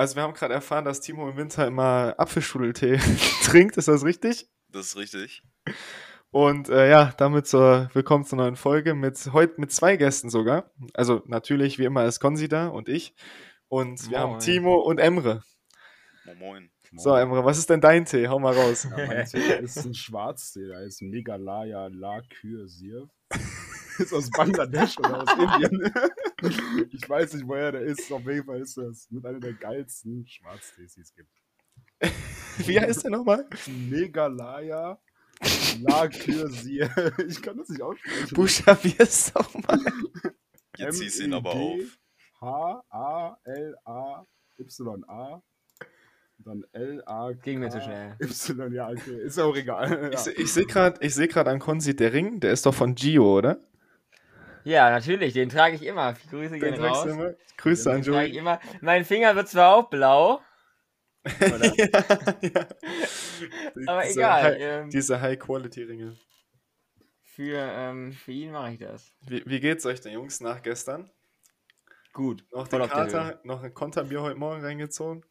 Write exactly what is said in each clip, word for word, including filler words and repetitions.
also wir haben gerade erfahren, dass Timo im Winter immer Apfelstrudeltee trinkt, ist das richtig? Das ist richtig. Und äh, ja, damit zur willkommen zur neuen Folge mit heute mit zwei Gästen sogar. Also natürlich wie immer ist Konzi da und ich. Und wir haben Moin. Timo und Emre. Moin Moin. So, Emre, was ist denn dein Tee? Hau mal raus. Ja, mein Tee ist ein Schwarztee, der heißt Meghalaya Lakir Sirf. Ist aus Bangladesch oder aus Indien. Ich weiß nicht, woher der ist. Auf jeden Fall ist das mit einer der geilsten Schwarztees, die es gibt. Wie heißt der nochmal? Meghalaya Lakir Sirf. Ich kann das nicht aussprechen. Buchstabier's doch mal. Jetzt ziehst du ihn aber auf. H A L A Y A. Dann L A Ging mir zu schnell. Y, ja, okay. Ist auch egal. Ich, Ja. se- ich sehe gerade ich seh grad an Konzi, der Ring, der ist doch von Gio, oder? Ja, natürlich, den trage ich immer. Grüße Den gehen tragst raus. du immer. Grüße an Den trage ich Joey. immer. Mein Finger wird zwar auch blau, oder? ja, ja. Aber Diese egal, High- ähm. Diese High-Quality-Ringe. für, ähm, für ihn mache ich das. Wie, wie geht's euch denn, Jungs, nach gestern? Gut. Noch voll den auf der Höhe. Kater, noch ein Konterbier heute Morgen reingezogen?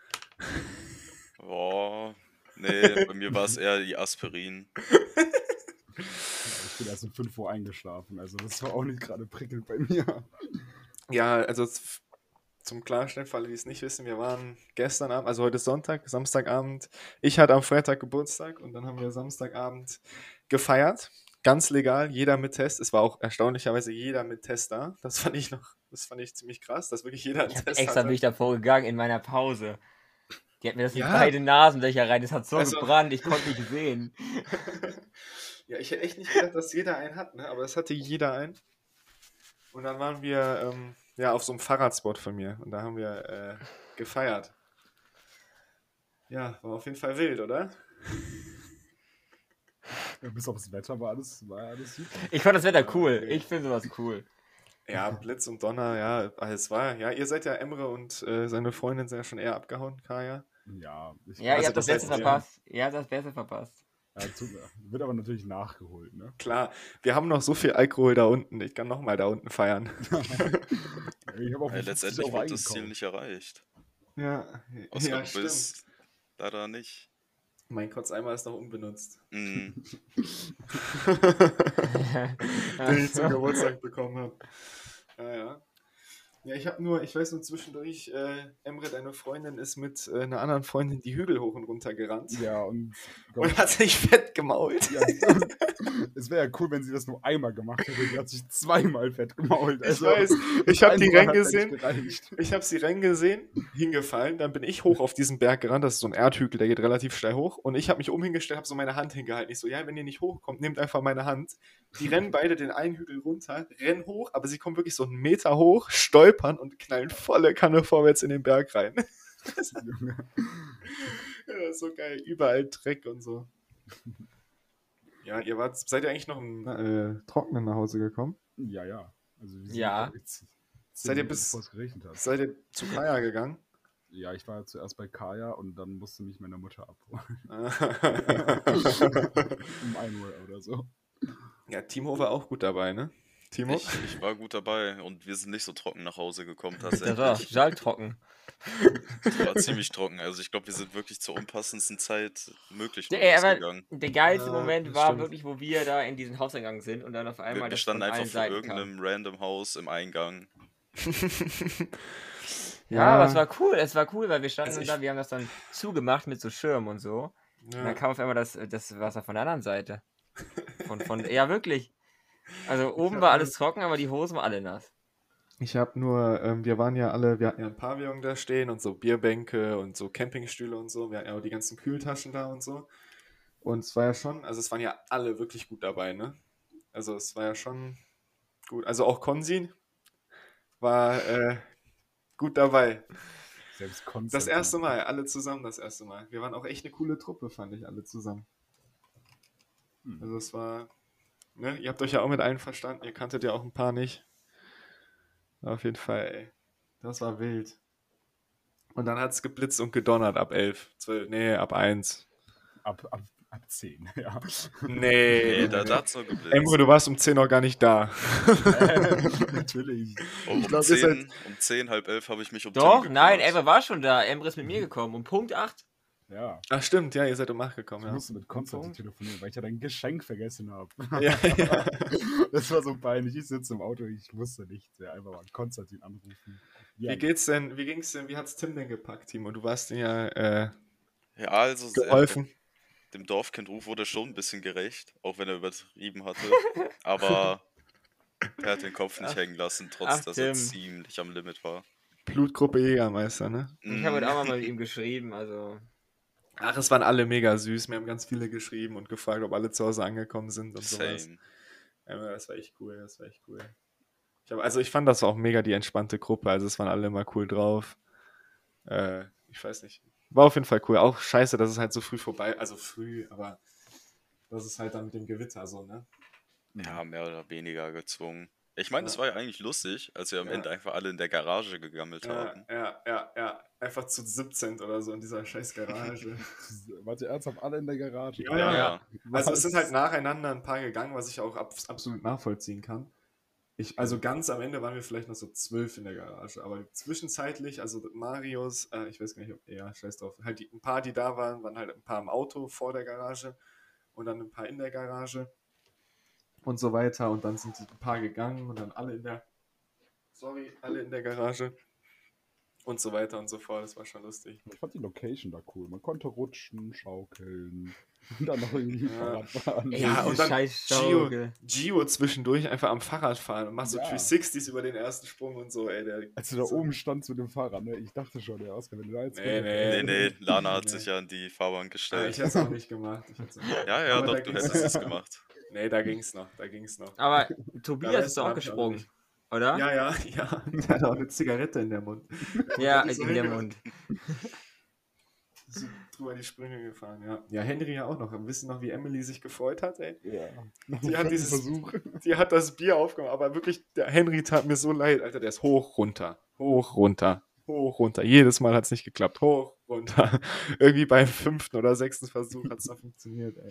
Boah, nee, bei mir war es eher die Aspirin. Ich bin erst um fünf Uhr eingeschlafen, also das war auch nicht gerade prickelnd bei mir. Ja, also z- zum Klarstellen, für alle, die es nicht wissen, wir waren gestern Abend, also heute ist Sonntag, Samstagabend. Ich hatte am Freitag Geburtstag und dann haben wir Samstagabend gefeiert. Ganz legal, jeder mit Test. Es war auch erstaunlicherweise jeder mit Test da. Das fand ich noch, das fand ich ziemlich krass, dass wirklich jeder einen Ich hab Test extra bin hatte. ich davor gegangen in meiner Pause. Die hat mir das in Ja. beide Nasenlöcher rein. Das hat so Also- gebrannt, ich konnte nicht sehen. Ja, ich hätte echt nicht gedacht, dass jeder einen hat, ne? Aber es hatte jeder einen. Und dann waren wir ähm, ja, auf so einem Fahrradspot von mir und da haben wir äh, gefeiert. Ja, war auf jeden Fall wild, oder? Ja, bis auf das Wetter war alles, war alles super. Ich fand das Wetter cool. okay. Ich finde sowas cool. Ja, Blitz und Donner, ja, es war, ja, ihr seid ja Emre und äh, seine Freundin sind ja schon eher abgehauen, Kaya. Ja, ich Ja, Also ihr habt das das Beste heißt, verpasst. Ihr habt das Beste verpasst. ja, zu, wird aber natürlich nachgeholt, ne? Klar, wir haben noch so viel Alkohol da unten, ich kann nochmal da unten feiern. Ich habe auch Äh, für fünfzig letztendlich Euro wurde das Ziel eingekauft. nicht erreicht. Ja, Außer ja, du stimmt. bist leider nicht. Mein Kotzeimer ist noch unbenutzt, Mhm. den ich zum Geburtstag bekommen habe. Ja, ja. Ja, ich habe nur, ich weiß nur zwischendurch, äh, Emre, deine Freundin ist mit äh, einer anderen Freundin die Hügel hoch und runter gerannt Ja, und und hat sich fett gemault. ja, es wäre ja cool, wenn sie das nur einmal gemacht hätte. Die hat sich zweimal fett gemault. Ich weiß, ich habe die einmal Rennen hat's eigentlich gesehen. gereicht. Ich habe sie Rennen gesehen, hingefallen, dann bin ich hoch auf diesen Berg gerannt, das ist so ein Erdhügel, der geht relativ steil hoch und ich habe mich umhingestellt, habe so meine Hand hingehalten. Ich so, ja, wenn ihr nicht hochkommt, nehmt einfach meine Hand. Die rennen beide den einen Hügel runter, rennen hoch, aber sie kommen wirklich so einen Meter hoch, stolpern und knallen volle Kanne vorwärts in den Berg rein. Junge. Ja, das ist so geil, überall Dreck und so. Ja, ihr wart, seid ihr eigentlich noch im äh, Trockenen nach Hause gekommen? Ja, ja. Also wir sind Ja. jetzt zehn Seid ihr Minuten, bis- bevor es geregnet hat. Seid ihr zu Kaya gegangen? Ja, ich war zuerst bei Kaya und dann musste mich meine Mutter abholen. Um ein Uhr oder so. Ja, Timo war auch gut dabei, ne? Timo? Ich, ich war gut dabei und wir sind nicht so trocken nach Hause gekommen Das war tatsächlich. schaltrocken. Das war ziemlich trocken. Also ich glaube, wir sind wirklich zur unpassendsten Zeit möglich Der, aber losgegangen. der geilste Ja, Moment das war stimmt. wirklich, wo wir da in diesen Hauseingang sind und dann auf Wir, einmal wir das standen von einfach allen vor Seiten kam. irgendeinem random Haus im Eingang. Ja, aber es war cool, es war cool, weil wir standen Also ich- da, wir haben das dann zugemacht mit so Schirmen und so. Und Ja. dann kam auf einmal das, das Wasser von der anderen Seite. Von, von, ja, wirklich. Also oben hab war nur- alles trocken, aber die Hosen waren alle nass. Ich habe nur, ähm, wir waren ja alle, wir hatten ja ein Pavillon da stehen und so Bierbänke und so Campingstühle und so. Wir hatten ja auch die ganzen Kühltaschen da und so. Und es war ja schon, also es waren ja alle wirklich gut dabei, ne? Also es war ja schon gut. Also auch Konsin war äh, gut dabei. Selbst Konstantin. Das erste Mal, alle zusammen das erste Mal. Wir waren auch echt eine coole Truppe, fand ich, alle zusammen. Hm. Also es war, ne, ihr habt euch ja auch mit allen verstanden, ihr kanntet ja auch ein paar nicht. Auf jeden Fall, ey. Das war wild. Und dann hat es geblitzt und gedonnert ab elf, zwölf, nee, ab eins. Ab, ab Ab zehn, ja. Nee. Nee, da, da hat's nur geblitzt. Emre, du warst um zehn noch gar nicht da. Natürlich. Um, Ich um, glaub, ihr seid- zehn, um zehn, halb elf habe ich mich um Doch, Tim nein, gekümmert. Emre war schon da. Emre ist mit mir gekommen. Um Punkt acht. Ja. Ach stimmt, ja, ihr seid um acht gekommen, Ich ja. musste mit Konstantin telefonieren, weil ich ja dein Geschenk vergessen habe. Ja, ja. Das war so peinlich. Ich sitze im Auto, ich wusste nicht. Ja, einfach mal Konstantin anrufen. Ja, Wie geht's denn, wie ging's denn, wie hat's Tim denn gepackt, Timo? Du warst ihm ja äh, Ja, also äh, geholfen. dem Dorfkindruf wurde schon ein bisschen gerecht, auch wenn er übertrieben hatte. Aber er hat den Kopf nicht Ach, hängen lassen, trotz ach, dass er Tim. ziemlich am Limit war. Blutgruppe Jägermeister, ne? Ich habe heute Mm, auch mal mit ihm geschrieben, also. Ach, es waren alle mega süß. Mir haben ganz viele geschrieben und gefragt, ob alle zu Hause angekommen sind und sowas. Same. Ja, das war echt cool, das war echt cool. Ich hab, also ich fand das auch mega die entspannte Gruppe, also es waren alle immer cool drauf. Äh, ich weiß nicht. War auf jeden Fall cool. Auch scheiße, dass es halt so früh vorbei, also früh, aber das ist halt dann mit dem Gewitter so, ne? Ja, mehr oder weniger gezwungen. Ich meine, es Ja. war ja eigentlich lustig, als wir am Ja. Ende einfach alle in der Garage gegammelt Ja, haben. ja, ja, ja. Einfach zu siebzehn oder so in dieser scheiß Garage. Wart ihr ernsthaft alle in der Garage? Ja, ja, ja. Also es Was? sind halt nacheinander ein paar gegangen, was ich auch ab, absolut nachvollziehen kann. Ich, also ganz am Ende waren wir vielleicht noch so zwölf in der Garage, aber zwischenzeitlich, also Marius, äh, ich weiß gar nicht, ob, ja, scheiß drauf, halt die, ein paar, die da waren, waren halt ein paar im Auto vor der Garage und dann ein paar in der Garage und so weiter und dann sind die ein paar gegangen und dann alle in der, sorry, alle in der Garage und so weiter und so fort, das war schon lustig. Ich fand die Location da cool. Man konnte rutschen, schaukeln und dann noch irgendwie Ja. Fahrrad fahren. Ja, Diese und dann scheiß Gio, Schaukel. Gio zwischendurch einfach am Fahrrad fahren und macht so Ja. dreihundertsechziger über den ersten Sprung und so, ey. Der, Als du da so. oben standst mit dem Fahrrad, ne? Ich dachte schon, der Oscar, wenn du da jetzt Nee, Nee, nee, Lana hat Nee. sich ja an die Fahrbahn Ah, ich gestellt. hätte es auch nicht gemacht. Ich hätt's auch nicht Ja, ja, Aber doch, da du ging's- hättest es gemacht. Nee, da ging's noch, da ging's noch. Aber Der Tobias Rest ist auch hab ich auch gesprungen, nicht. oder? Ja, ja, ja. Der hat auch eine Zigarette in der Mund. Ja, Und ist so in der hinge- Mund. So drüber die Sprünge gefahren, ja. Ja, Henry ja auch noch. Wissen noch, wie Emily sich gefreut hat, ey? Ja. Die hat dieses- Versuch. Die hat das Bier aufgemacht, aber wirklich, der Henry tat mir so leid, Alter, der ist hoch, runter, hoch, runter, hoch, runter. Jedes Mal hat es nicht geklappt, hoch, runter. Irgendwie beim fünften oder sechsten Versuch hat es noch funktioniert, ey.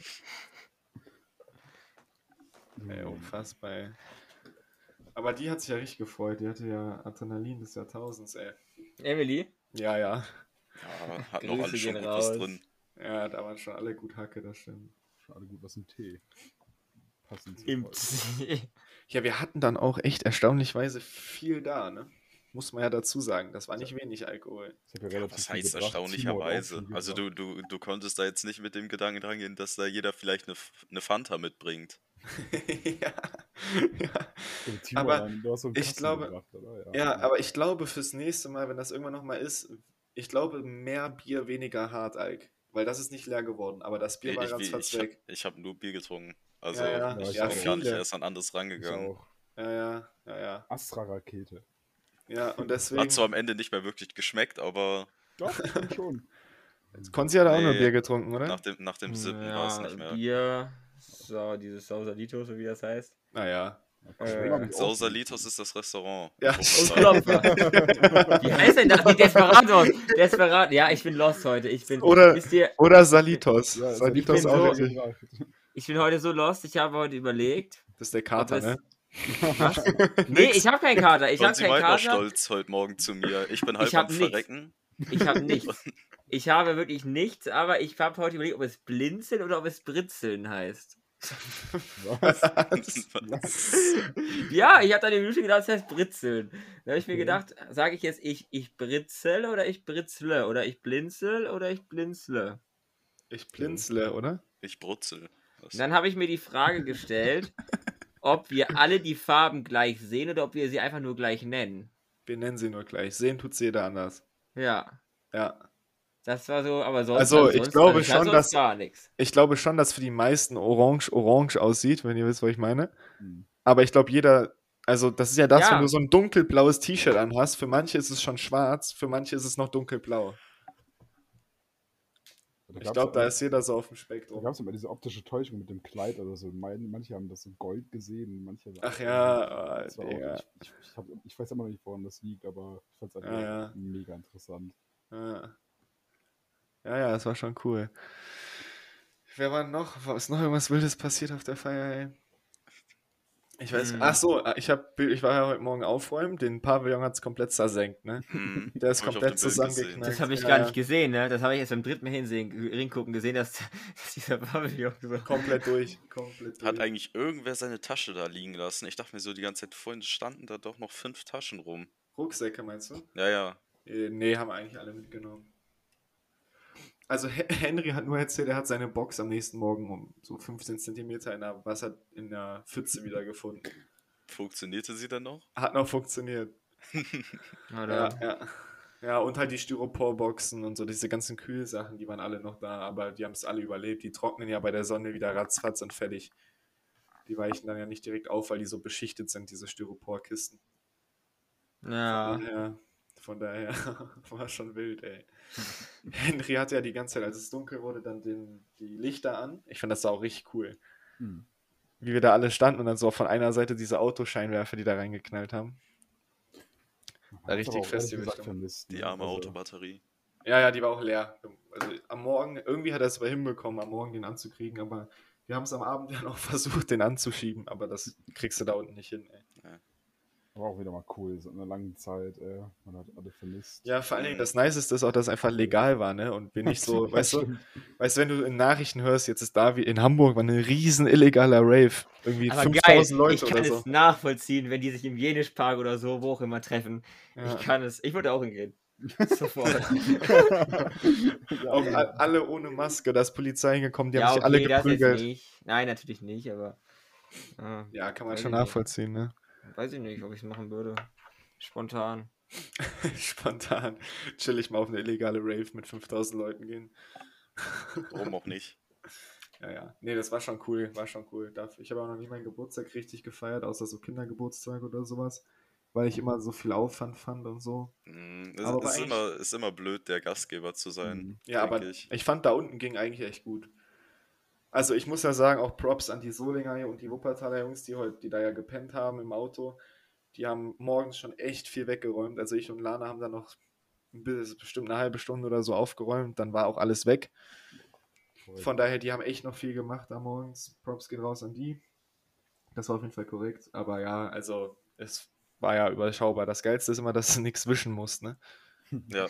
Ey, unfassbar, ey. Aber die hat sich ja richtig gefreut, die hatte ja Adrenalin des Jahrtausends, ey. Emily? Ja, ja. Ja, hat noch Grüße alles schon gehen gut was raus. drin. Ja, da waren schon alle gut Hacke, das stimmt. Schade, gut, was im Tee. Passend. zu Im heute. Ja, wir hatten dann auch echt erstaunlichweise viel da, ne? Muss man ja dazu sagen, das war nicht wenig Alkohol. Ich hab ja relativ Was viel heißt gebracht. Timo hat auch erstaunlicherweise? viel Also gebracht. du, du, du konntest da jetzt nicht mit dem Gedanken rangehen, dass da jeder vielleicht eine, F- eine Fanta mitbringt. ja. ja. Ja, Timo, aber allein, du hast so einen ich Kasten glaube- gebracht, oder? Ja, aber ich glaube fürs nächste Mal, wenn das irgendwann nochmal ist, ich glaube mehr Bier, weniger Hartalk. Weil das ist nicht leer geworden, aber das Bier Nee, war ich ganz ich, ich habe weg. hab nur Bier getrunken. Also Ja, ja. ich Ja, bin gar nicht viele. erst an anderes Ich rangegangen. auch. Ja, ja, ja, ja. Astra-Rakete. Ja, und deswegen. Hat zwar am Ende nicht mehr wirklich geschmeckt, aber Doch, ich finde schon. Konzi hat auch nur Nee. Bier getrunken, oder? nach dem, nach dem siebten war es nicht mehr. Bier, so, dieses Sausalito, so wie das heißt. Naja. Äh, Sausalitos ist das Restaurant. Ja, in Und Wuppertal. Klopfer. Wie heißt denn das? Die Desperados. Desperat. Ja, ich bin lost heute. Ich bin, Oder- wisst ihr, Oder Salitos. Ja, Salitos ich bin auch so- richtig. ich bin heute so lost, ich habe heute überlegt. Das ist der Kater, ob es- ne? Was? Nee, ich habe keinen Kater. Ich Und habe sie keinen meint auch Kater. stolz heute Morgen zu mir. Ich bin halb Ich hab am nichts. Verrecken. Ich habe nichts. Ich habe wirklich nichts, aber ich habe heute überlegt, ob es Blinzeln oder ob es Britzeln heißt. Was? Ja, ich habe dann im Minute gedacht, es heißt Britzeln. Da habe ich mir Okay. gedacht, sage ich jetzt ich, ich britzel oder ich britzle oder ich blinzel oder ich blinzle. Ich blinzle, oder? Ich brutzel. Das- Und dann habe ich mir die Frage gestellt, ob wir alle die Farben gleich sehen oder ob wir sie einfach nur gleich nennen. Wir nennen sie nur gleich. Sehen tut's jeder anders. Ja, Ja. das war so, aber sonst, Also, ich sonst, glaube ich hatte schon, sonst dass- gar nichts. Ich glaube schon, dass für die meisten orange orange aussieht, wenn ihr wisst, was ich meine. Hm. Aber ich glaube, jeder, also das ist ja das, Ja. wenn du so ein dunkelblaues T-Shirt anhast. Für manche ist es schon schwarz, für manche ist es noch dunkelblau. Da Ich gab's glaube, da immer- ist jeder so auf dem Da Spektrum. gab es immer diese optische Täuschung mit dem Kleid oder so. Mein, manche haben das so Gold gesehen, manche. Ach ja, Das war oh, auch, Digga. ich, ich, ich, hab, ich weiß immer noch nicht, woran das liegt, aber ich fand es einfach Ja, ja. mega interessant. Ja. ja, ja, das war schon cool. wer war noch? War- Ist noch irgendwas Wildes passiert auf der Feier, ey? Ich weiß, Hm. ach so, äh, ich, hab, ich war ja heute Morgen aufräumen, den Pavillon hat es komplett zersenkt, ne? Hm, Der ist hab ich auf komplett dem Bild gesehen. zusammengeknallt. Das habe ich ja, gar ja. nicht gesehen, ne? Das habe ich erst beim dritten Mal hinsehen, hingucken gesehen, dass, dass dieser Pavillon so. Komplett durch. Komplett Hat durch. eigentlich irgendwer seine Tasche da liegen lassen? Ich dachte mir so die ganze Zeit, vorhin standen da doch noch fünf Taschen rum. Rucksäcke meinst du? Ja, ja. Äh, Nee, haben eigentlich alle mitgenommen. Also He- Henry hat nur erzählt, er hat seine Box am nächsten Morgen um so fünfzehn Zentimeter in der Wasser, in der Pfütze wieder gefunden. Funktionierte sie dann noch? Hat noch funktioniert. Oder? Ja, ja. Ja, und halt die Styroporboxen und so, diese ganzen Kühlsachen, die waren alle noch da, aber die haben es alle überlebt. Die trocknen ja bei der Sonne wieder ratzfatz und fertig. Die weichen dann ja nicht direkt auf, weil die so beschichtet sind, diese Styroporkisten. Ja. Ja, von daher war schon wild, ey. Henry hatte ja die ganze Zeit, als es dunkel wurde, dann den, die Lichter an. Ich fand das sah auch richtig cool. Hm. Wie wir da alle standen und dann so von einer Seite diese Autoscheinwerfer, die da reingeknallt haben. Da Hat's richtig aber auch ehrlich Festival. gesagt vermisst, Die ne? arme Also, Autobatterie. Ja, ja, die war auch leer. Also am Morgen, irgendwie hat er es aber hinbekommen, am Morgen den anzukriegen, aber wir haben es am Abend ja noch versucht, den anzuschieben, aber das kriegst du da unten nicht hin, ey. War auch wieder mal cool, so in einer langen Zeit, ey. Man hat alle vermisst. Ja, vor allen Dingen Mhm. das Niceste ist auch, dass es einfach legal war, ne? Und wir nicht so, Ja, weißt du, stimmt. weißt du, wenn du in Nachrichten hörst, jetzt ist da wie in Hamburg war ein riesen illegaler Rave. Irgendwie Aber geil, fünftausend Leute ich kann oder es so. nachvollziehen, wenn die sich im Jenischpark oder so, wo auch immer treffen. Ja. Ich kann es, ich würde auch hingehen. Sofort. Ja, Auch genau. a- alle ohne Maske, da ist Polizei hingekommen, die ja, haben sich alle okay, das jetzt geprügelt. nicht. Nein, natürlich nicht, aber. äh, Ja, kann man Weiß schon ich nicht. nachvollziehen, ne? Weiß ich nicht, ob ich es machen würde. Spontan. Spontan chill ich mal auf eine illegale Rave mit fünftausend Leuten gehen. Warum auch nicht? Ja, ja. Nee, das war schon cool, war schon cool. Dafür- Ich habe auch noch nie meinen Geburtstag richtig gefeiert, außer so Kindergeburtstag oder sowas, weil ich immer so viel Aufwand fand und so. Hm, Es Aber war ist eigentlich- immer, ist immer blöd, der Gastgeber zu sein, Mhm. Ja, aber denke ich. ich. fand da unten ging eigentlich echt gut. Also ich muss ja sagen, auch Props an die Solinger und die Wuppertaler Jungs, die heute, die da ja gepennt haben im Auto. Die haben morgens schon echt viel weggeräumt. Also ich und Lana haben dann noch ein bis- bestimmt eine halbe Stunde oder so aufgeräumt. Dann war auch alles weg. Von daher, die haben echt noch viel gemacht da morgens. Props gehen raus an die. Das war auf jeden Fall korrekt. Aber ja, also es war ja überschaubar. Das Geilste ist immer, dass du nichts wischen musst, ne? Ja,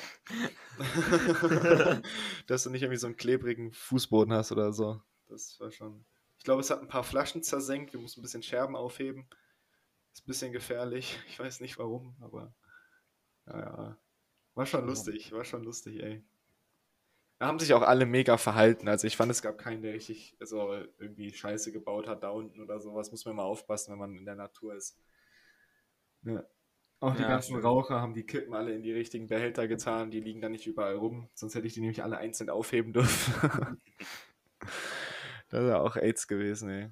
Dass du nicht irgendwie so einen klebrigen Fußboden hast oder so. Das war schon. Ich glaube, es hat ein paar Flaschen zersenkt. Wir mussten ein bisschen Scherben aufheben. Ist ein bisschen gefährlich. Ich weiß nicht warum, aber ja, ja. War schon lustig, war schon lustig, ey. Da haben sich auch alle mega verhalten. Also ich fand, es gab keinen, der richtig also irgendwie Scheiße gebaut hat da unten oder sowas. Muss man mal aufpassen, wenn man in der Natur ist. Ja. Auch die Ja, ganzen stimmt. Raucher haben die Kippen alle in die richtigen Behälter getan. Die liegen da nicht überall rum. Sonst hätte ich die nämlich alle einzeln aufheben dürfen. Das wäre auch AIDS gewesen, ey.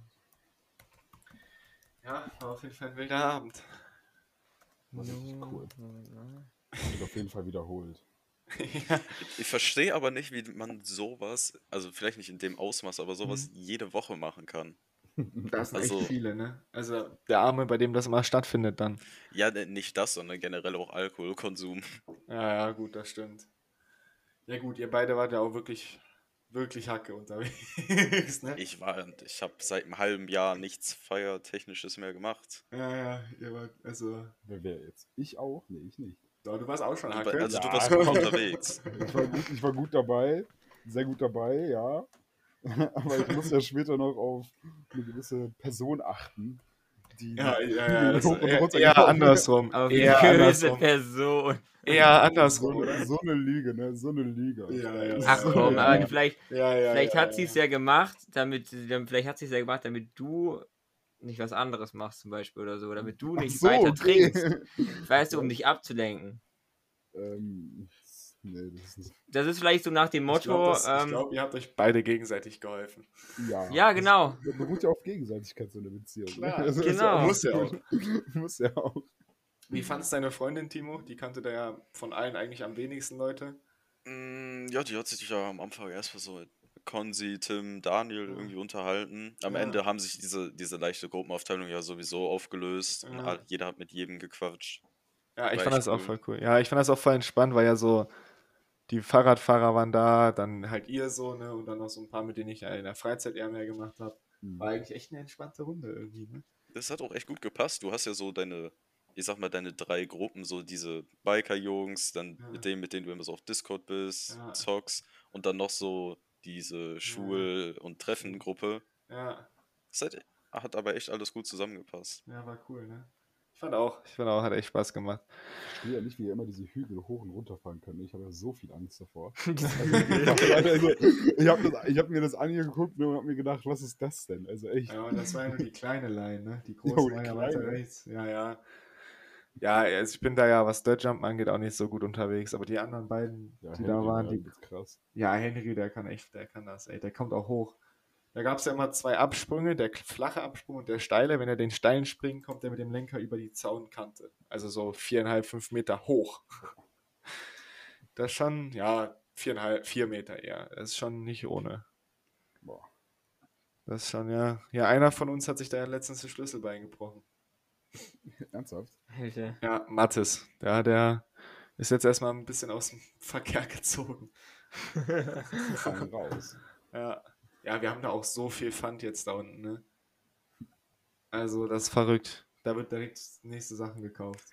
Ja, war auf jeden Fall ein wilder Abend. War richtig cool. Wird auf jeden Fall wiederholt. Ja. ich verstehe aber nicht, wie man sowas, also vielleicht nicht in dem Ausmaß, aber sowas jede Woche machen kann. Das sind Also- echt viele, ne? Also der Arme, bei dem das immer stattfindet dann. Ja, ne- nicht das, sondern generell auch Alkoholkonsum. Ja, ja, gut, das stimmt. Ja gut, ihr beide wart ja auch wirklich, wirklich Hacke unterwegs, ne? Ich war, ich habe seit einem halben Jahr nichts Feiertechnisches mehr gemacht. Ja, ja, ihr wart, also, Wer wäre jetzt? Ich auch? Nee, ich nicht. ja, du warst auch schon Also, Hacke. also du Ja. warst gut unterwegs. Ich war gut, ich war gut dabei. Sehr gut dabei, ja. Aber ich muss ja später noch auf eine gewisse Person achten. Die Ja, ja, die ja, mir das, hoch und eher, runter eher gelaufen andersrum. Aber wie Eher eine böse andersrum. Person. Eher So, andersrum, oder? so eine Lüge, ne? So eine Lüge. Ja, ja. Ach komm, Ja. aber vielleicht, Ja, ja, vielleicht ja, hat ja. sie es ja gemacht, damit, dann- vielleicht hat sie es ja gemacht, damit du nicht was anderes machst zum Beispiel oder so, damit du Ach nicht so, weiter okay. trinkst. Weißt du, um dich abzulenken. ähm, nee, das ist nicht. Das ist vielleicht so nach dem Ich glaube, Motto, ähm, glaub, ihr habt euch beide gegenseitig geholfen. Ja, ja, genau. Das beruht ja auf Gegenseitigkeit, so eine Beziehung. ne? Klar, Also ist genau. Ja auch, Muss ja auch. muss ja auch. Wie fandest deine Freundin, Timo? Die kannte da ja von allen eigentlich am wenigsten Leute. Mm, Ja, die hat sich ja am Anfang erstmal so mit Konzi, Tim, Daniel Ja. irgendwie unterhalten. Am Ja. Ende haben sich diese, diese leichte Gruppenaufteilung ja sowieso aufgelöst und Ja. all- jeder hat mit jedem gequatscht. Ja, ich War fand echt das auch cool. voll cool. Ja, ich fand das auch voll entspannt, weil ja so, die Fahrradfahrer waren da, dann halt ihr so, ne? Und dann noch so ein paar, mit denen ich in der Freizeit eher mehr gemacht habe. War eigentlich echt eine entspannte Runde irgendwie, ne? Das hat auch echt gut gepasst. Du hast ja so deine, ich sag mal, deine drei Gruppen, so diese Biker-Jungs, dann Ja. mit denen, mit denen du immer so auf Discord bist, Ja. zockst und dann noch so diese Schul- und Treffengruppe. Ja, Das hat, hat aber echt alles gut zusammengepasst. ja, war cool, ne? Ich fand auch, ich fand auch, hat echt Spaß gemacht. Ich verstehe ja nicht, wie ihr immer diese Hügel hoch und runter fahren könnt. Ich habe ja so viel Angst davor. Diese Also, ich habe hab mir das angeguckt und habe mir gedacht, was ist das denn? Also echt. Ja, und das war ja nur die kleine Line, ne? Die Jo, große die war ja kleine. weiter rechts. Ja, ja. Ja, also ich bin da ja, was Dirtjumpen angeht, auch nicht so gut unterwegs. Aber die anderen beiden, Ja, die Henry, da waren, ja, die. das ist krass. Ja, Henry, der kann echt, der kann das, ey. Der kommt auch hoch. Da gab es ja immer zwei Absprünge, der flache Absprung und der steile. Wenn er den steilen springt, kommt er mit dem Lenker über die Zaunkante. Also so viereinhalb, fünf Meter hoch. Das ist schon, ja, viereinhalb, vier Meter eher. Das ist schon nicht ohne. Boah. Das ist schon, ja. Ja, einer von uns hat sich da ja letztens das Schlüsselbein gebrochen. Ernsthaft? Alter. Ja, Mathis. Ja, der ist jetzt erstmal ein bisschen aus dem Verkehr gezogen. Fein raus. Ja. Ja, wir haben da auch so viel Pfand jetzt da unten, ne? Also, das ist verrückt. Da wird direkt nächste Sachen gekauft.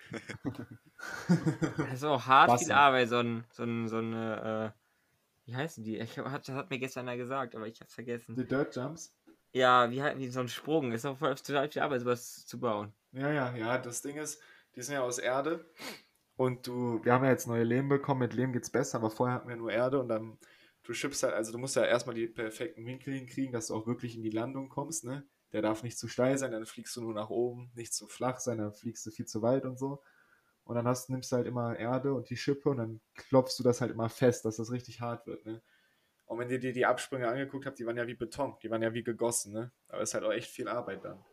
Das ist auch hart Wasser. viel Arbeit, so ein, so ein, so eine, äh, wie heißen die? Ich hab, hat, das hat mir gestern einer gesagt, aber ich hab's vergessen. Die Dirt Jumps? Ja, wie, halt- wie so ein Sprung. Ist auch voll total viel Arbeit, sowas zu bauen. Ja, ja, ja. Das Ding ist, die sind ja aus Erde. Und du, wir haben ja jetzt neue Lehm bekommen. Mit Lehm geht's besser, aber vorher hatten wir nur Erde. Und dann, du schippst halt, also du musst ja erstmal die perfekten Winkel hinkriegen, dass du auch wirklich in die Landung kommst, ne? Der darf nicht zu steil sein, dann fliegst du nur nach oben, nicht zu flach sein, dann fliegst du viel zu weit und so. Und dann hast, nimmst du halt immer Erde und die Schippe und dann klopfst du das halt immer fest, dass das richtig hart wird, ne? Und wenn ihr dir die Absprünge angeguckt habt, die waren ja wie Beton, die waren ja wie gegossen, ne? Aber es ist halt auch echt viel Arbeit dann.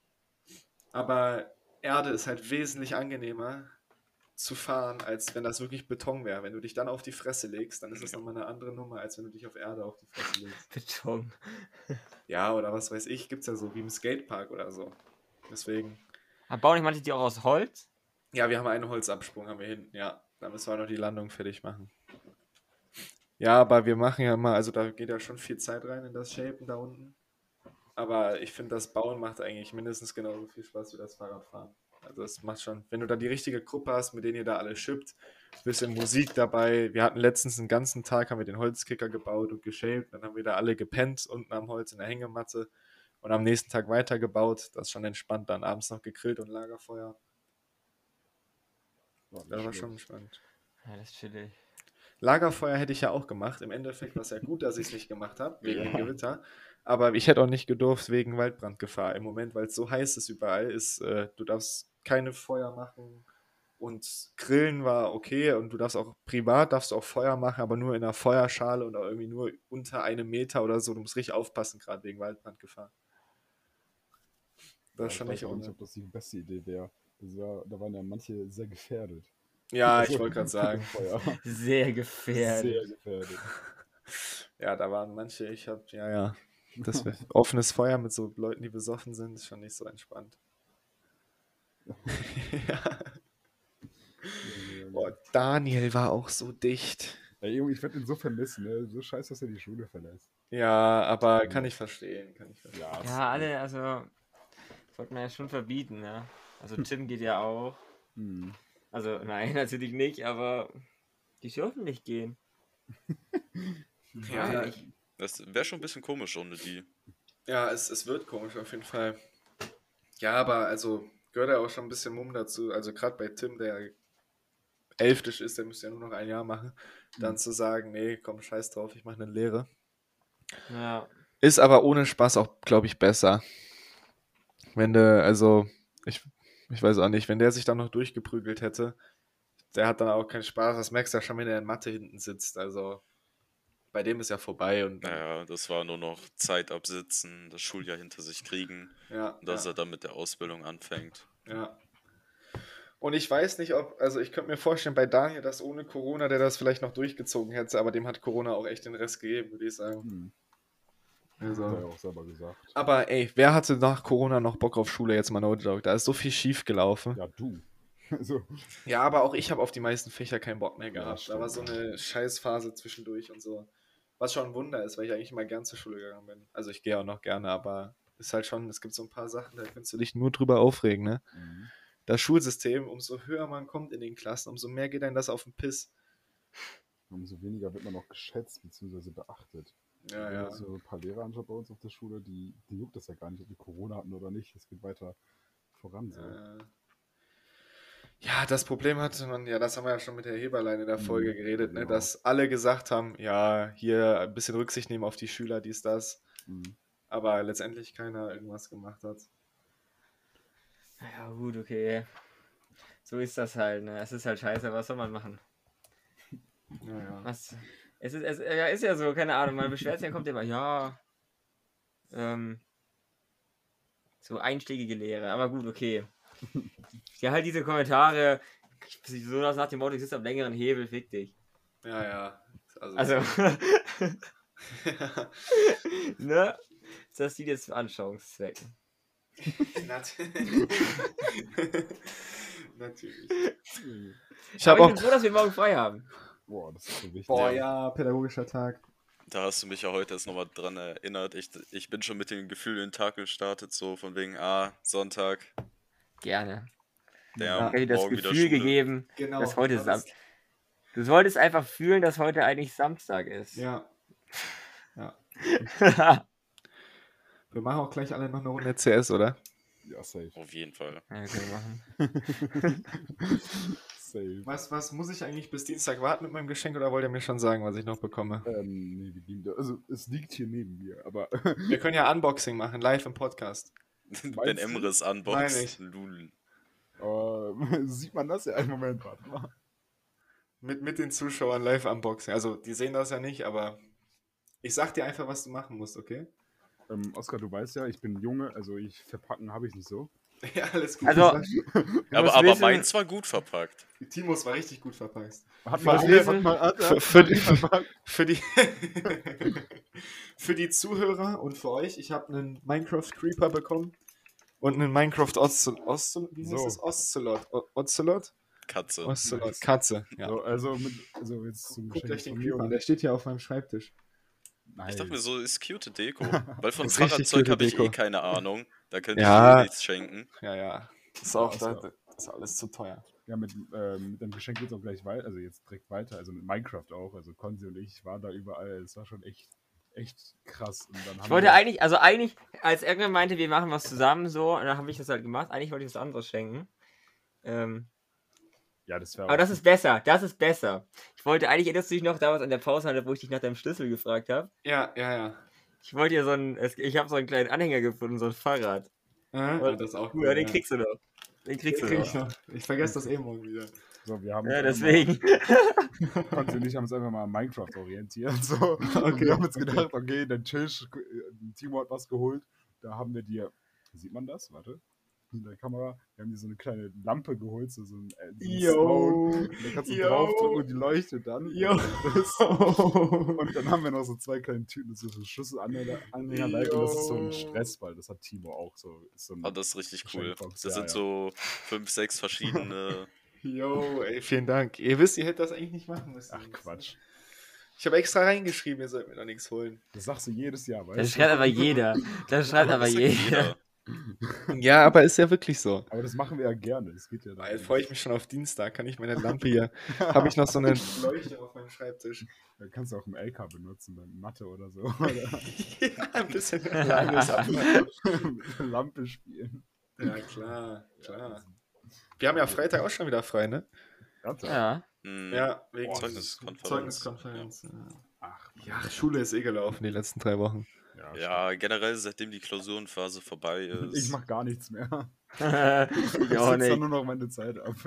Aber Erde ist halt wesentlich angenehmer zu fahren, als wenn das wirklich Beton wäre. Wenn du dich dann auf die Fresse legst, dann ist das nochmal eine andere Nummer, als wenn du dich auf Erde auf die Fresse legst. Beton. Ja, oder was weiß ich, gibt's ja so wie im Skatepark oder so. Deswegen. Aber bauen nicht manche die auch aus Holz? Ja, wir haben einen Holzabsprung, haben wir hinten, ja. Da müssen wir noch die Landung fertig machen. Ja, aber wir machen ja immer, also da geht ja schon viel Zeit rein in das Shapen da unten. Aber ich finde, das Bauen macht eigentlich mindestens genauso viel Spaß wie das Fahrradfahren. Also das macht schon, wenn du da die richtige Gruppe hast, mit denen ihr da alle shippt, bisschen Musik dabei. Wir hatten letztens einen ganzen Tag, haben wir den Holzkicker gebaut und geshaped. Dann haben wir da alle gepennt unten am Holz in der Hängematte und am nächsten Tag weitergebaut. Das ist schon entspannt. Dann abends noch gegrillt und Lagerfeuer. War nicht Das war schlecht. schon entspannt. Ja, das ist chillig. Lagerfeuer hätte ich ja auch gemacht. Im Endeffekt war es ja gut, dass ich es nicht gemacht habe, wegen Ja. dem Gewitter. Aber ich hätte auch nicht gedurft wegen Waldbrandgefahr. Im Moment, weil es so heiß ist überall, ist, äh, du darfst keine Feuer machen und Grillen war okay und du darfst auch privat darfst du auch Feuer machen, aber nur in einer Feuerschale und auch irgendwie nur unter einem Meter oder so. Du musst richtig aufpassen, gerade wegen Waldbrandgefahr. Das Ja, ist ich schon weiß nicht auch nicht, ohne. ob das die beste Idee wäre. Das war, da waren ja manche sehr gefährdet. Ja, ich Also, wollte gerade sagen. Feuer. Sehr gefährdet. Sehr gefährdet. Ja, da waren manche, ich hab, ja, ja. Das wär, offenes Feuer mit so Leuten, die besoffen sind, ist schon nicht so entspannt. Ja. Boah, Daniel war auch so dicht. Ey, Junge, ich werde ihn so vermissen, ne? So scheiße, dass er die Schule verlässt. Ja, aber kann ich verstehen, kann ich verstehen. Ja, Ja, alle, also, sollte man ja schon verbieten, ne? Also Tim geht ja auch. Hm. Also, nein, natürlich nicht, aber die dürfen nicht gehen. Ja, Weil ich, Das wäre schon ein bisschen komisch ohne die. ja es, es wird komisch auf jeden Fall. Ja, aber also gehört ja auch schon ein bisschen Mumm dazu. Also gerade bei Tim, der elftisch ist, der müsste ja nur noch ein Jahr machen, dann Mhm. zu sagen, nee, komm, scheiß drauf, ich mache eine Lehre. ja, Ist aber ohne Spaß auch, glaube ich, besser. Wenn der, also, ich, ich weiß auch nicht, wenn der sich dann noch durchgeprügelt hätte, der hat dann auch keinen Spaß. Das merkst du ja schon, wenn er in Mathe hinten sitzt. Also, bei dem ist ja vorbei und dann, Naja, das war nur noch Zeit absitzen, das Schuljahr hinter sich kriegen, ja, dass ja, er dann mit der Ausbildung anfängt. ja. Und ich weiß nicht, ob, also ich könnte mir vorstellen, bei Daniel, dass ohne Corona der das vielleicht noch durchgezogen hätte, aber dem hat Corona auch echt den Rest gegeben, würde ich sagen. Hm. Hat er ja Also. auch selber gesagt. Aber ey, wer hatte nach Corona noch Bock auf Schule, jetzt mal no joke? Da ist so viel schief gelaufen. Ja, du. Also, Ja, aber auch ich habe auf die meisten Fächer keinen Bock mehr Ja, gehabt. Da war so stimmt. eine Scheißphase zwischendurch und so. Was schon ein Wunder ist, weil ich eigentlich immer gern zur Schule gegangen bin. Also ich gehe auch noch gerne, aber ist halt schon, es gibt so ein paar Sachen, da kannst du dich nur drüber aufregen, ne? mhm. Das Schulsystem, umso höher man kommt in den Klassen, umso mehr geht einem das auf den Piss. umso weniger wird man auch geschätzt bzw. beachtet. Ja, Wenn ja. man so ein paar Lehrer anschaut bei uns auf der Schule, die, die juckt das ja gar nicht, ob die Corona hatten oder nicht. Es geht weiter voran. So. Äh, Ja, das Problem hatte man, ja, das haben wir ja schon mit der Heberlein in der Folge Mhm, geredet, ne, genau. dass alle gesagt haben, ja, hier ein bisschen Rücksicht nehmen auf die Schüler, dies, das, Mhm. aber letztendlich keiner irgendwas gemacht hat. Ja, gut, okay. So ist das halt, ne? Es ist halt scheiße, was soll man machen? Ja, ja. Was? Es ist, es ja, ist ja so, keine Ahnung, man beschwert sich, dann kommt immer, ja, ähm, so einschlägige Lehre, aber gut, okay. Ja, halt diese Kommentare, so das nach dem Motto, du sitzt am längeren Hebel, fick dich. Ja, ja. Also, Also, ne? Das dient jetzt für Anschauungszwecken. Natürlich. Natürlich. Ich Aber habe ich bin auch. froh, dass wir morgen frei haben. Boah, das ist so wichtig. Boah, Ja. ja, pädagogischer Tag. Da hast du mich ja heute jetzt nochmal dran erinnert. Ich, ich bin schon mit dem Gefühl in den Tag gestartet, so von wegen, ah, Sonntag, Gerne. der Ja. Ich hätte dir das morgen wieder Gefühl Schule. gegeben, Genau. dass heute das ist- Samstag. Du solltest einfach fühlen, dass heute eigentlich Samstag ist. Ja. Ja. ja, Wir machen auch gleich alle noch eine Runde C S, oder? Ja, safe. Auf jeden Fall. können wir machen. Safe. Was, was muss ich eigentlich bis Dienstag warten mit meinem Geschenk oder wollt ihr mir schon sagen, was ich noch bekomme? Ähm, nee, die liegen da. Also, es liegt hier neben mir, aber. Wir können ja Unboxing machen, live im Podcast. Ben Meinst du? Emres Meine Unbox. ich. Lul. äh, sieht man das ja? Einen Moment, warte mal. Mit, mit den Zuschauern live Unboxing. Also, die sehen das ja nicht, aber ich sag dir einfach, was du machen musst, okay? Ähm, Oskar, du weißt ja, ich bin Junge, also ich verpacken habe ich nicht so. Ja, alles gut. Also- Ich Du Aber, musst aber wissen- meins war gut verpackt. sag, Timos war richtig gut verpackt. Hat mal- mal, wir- hat mal, hat, für- hat, für hat die- verpackt. Für die, für die Zuhörer und für euch, ich habe einen Minecraft Creeper bekommen und einen Minecraft Oszellot. Oszell wie heißt So. das? Oszellot. O- Ocelot? Katze. Ocelot. Katze. Ja. So, also, mit, also jetzt zum Guckt Geschenk euch den von mir Creeper an, und- der steht hier auf meinem Schreibtisch. Nice. Ich dachte mir so, ist cute Deko. Weil von Ist richtig Fahrradzeug cute habe ich Deko. eh keine Ahnung. Da könnte Ja. ich dir nichts schenken. Ja, ja. Das ist Ja, auch ist da, ja- das ist alles zu teuer. Ja, mit, ähm, mit dem Geschenk geht es auch gleich weiter, also jetzt direkt weiter, also mit Minecraft auch, also Konzi und ich waren da überall, es war schon echt, echt krass. Und dann Ich haben wollte wir- eigentlich, also eigentlich, als irgendwer meinte, wir machen was zusammen so, und dann habe ich das halt gemacht. Eigentlich wollte ich was anderes schenken. Ähm, Ja, das wäre aber das ist besser, das ist besser. Ich wollte eigentlich, erinnerst du dich noch damals an der Pause, wo ich dich nach deinem Schlüssel gefragt habe? Ja, ja, ja. Ich wollte dir so einen, es- ich habe so einen kleinen Anhänger gefunden, so ein Fahrrad. Äh, Und- das ist auch Ja, den ja. kriegst du noch. Den kriegst Den du krieg ich noch. noch. Ich vergesse das eh morgen wieder. so, wir haben Ja, uns einfach deswegen. Mal, Konzi und ich haben uns einfach mal an Minecraft orientiert, so. Und Okay, wir haben uns okay. gedacht, okay, der Tisch, äh, Timo hat was geholt, da haben wir dir, sieht man das? Warte. In der Kamera, wir haben dir so eine kleine Lampe geholt, so, so ein, äh, so ein Stone. Und da kannst du Yo. draufdrücken und die leuchtet dann. Jo. Das- Und dann haben wir noch so zwei kleine Tüten, das ist so ein Schlüsselanhänger Anhänger dabei und das ist so ein Jo. Stressball, das hat Timo auch so. Ist so ein, Ah, das ist richtig cool. Geschenkbox, Das ja, sind ja. so fünf, sechs verschiedene. Jo, ey, vielen Dank. Ihr wisst, ihr hättet das eigentlich nicht machen müssen. Ach Quatsch. Ich habe extra reingeschrieben, ihr sollt mir noch nichts holen. Das sagst du jedes Jahr, weißt Das du? schreibt aber jeder. Das schreibt aber Das sagt jeder. Ja, aber ist ja wirklich so. Aber das machen wir ja gerne, das geht ja Jetzt darum. freue ich mich schon auf Dienstag. Kann ich meine Lampe hier. Habe ich noch so eine Leuchte auf meinem Schreibtisch. Dann kannst du auch im L K benutzen, beim Mathe oder so. Oder Ja, ein bisschen langes mit der Lampe spielen. Ja, klar, klar. Wir haben ja Freitag auch schon wieder frei, ne? Ernsthaft? Ja. Hm, Ja, wegen Boah, Zeugniskonferenz. Zeugniskonferenz. Ja. Ach, Mann. Ja, Schule ist eh gelaufen die letzten drei Wochen. Ja, Ja, generell, seitdem die Klausurenphase vorbei stimmt. ist. Ich mach gar nichts mehr. ich Ich auch sitze dann nicht. nur noch meine Zeit ab.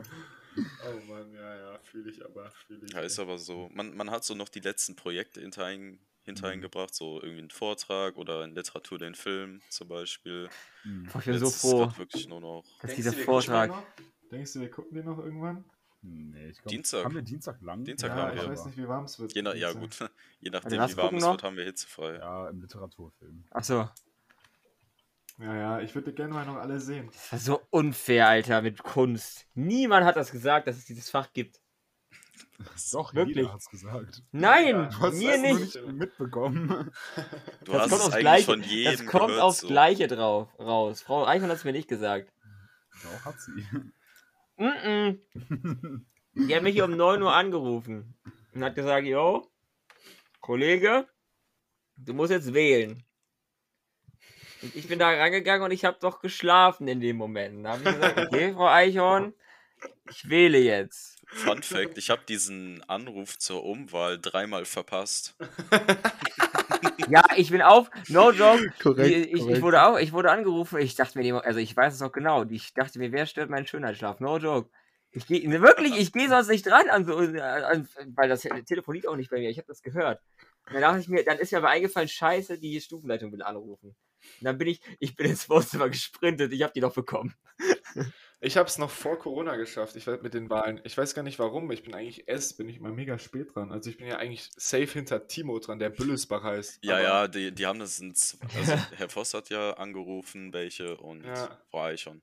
Oh Mann, ja, ja, fühle ich aber, fühle ich. Ja, ist aber so. Man, man hat so noch die letzten Projekte hinter ein, hinter einen gebracht, so irgendwie einen Vortrag oder in Literatur den Film zum Beispiel. Hm. Boah, ich bin so Jetzt ist froh, grad wirklich nur noch. dass Denkst dieser du, wir gucken Vortrag. den noch? Denkst du, wir gucken den noch irgendwann? Nee, ich glaube, Dienstag. haben wir Dienstag lang? Dienstag Ja, haben ich wir. weiß nicht, wie warm es wird. Je nach, ja, Dienstag. gut. Je nachdem, was wie warm gucken es noch? wird, haben wir hitzefrei. Ja, im Literaturfilm. Achso. Ja, ja, ich würde gerne mal noch alle sehen. Das war so unfair, Alter, mit Kunst. Niemand hat das gesagt, dass es dieses Fach gibt. Doch, Wirklich? jeder hat's gesagt. Nein, Ja, Du hast mir es nur nicht. nicht mitbekommen. Du Das hast kommt es aufs eigentlich Gleiche. von jedem Das kommt gehört, aufs so. Gleiche drauf, raus. Frau Eichhorn hat es mir nicht gesagt. Doch, hat sie. Mm-mm. Die hat mich hier um neun Uhr angerufen und hat gesagt, yo, Kollege, du musst jetzt wählen. Und ich bin da rangegangen und ich habe doch geschlafen in dem Moment. Da habe ich gesagt, okay, Frau Eichhorn, ich wähle jetzt. Fun Fact, ich habe diesen Anruf zur Umwahl dreimal verpasst. Ja, ich bin auf, no joke, Korrekt, ich, ich, ich wurde auch, ich wurde angerufen, ich dachte mir, also ich weiß es auch genau, ich dachte mir, wer stört meinen Schönheitsschlaf, no joke. Ich gehe, wirklich, ich gehe sonst nicht dran, an so, an, weil das telefoniert auch nicht bei mir, ich habe das gehört. Und dann dachte ich mir, dann ist mir aber eingefallen, scheiße, die Stufenleitung will anrufen. Und dann bin ich, ich bin ins Wohnzimmer gesprintet, ich habe die noch bekommen. Ich habe es noch vor Corona geschafft, ich weiß mit den Wahlen. Ich weiß gar nicht warum, ich bin eigentlich S, bin ich mal mega spät dran. Also ich bin ja eigentlich safe hinter Timo dran, der Büllesbach heißt. Ja, Aber- ja, die, die haben das in z- also Herr Voss hat ja angerufen, welche und Ja. Frau Eichhorn.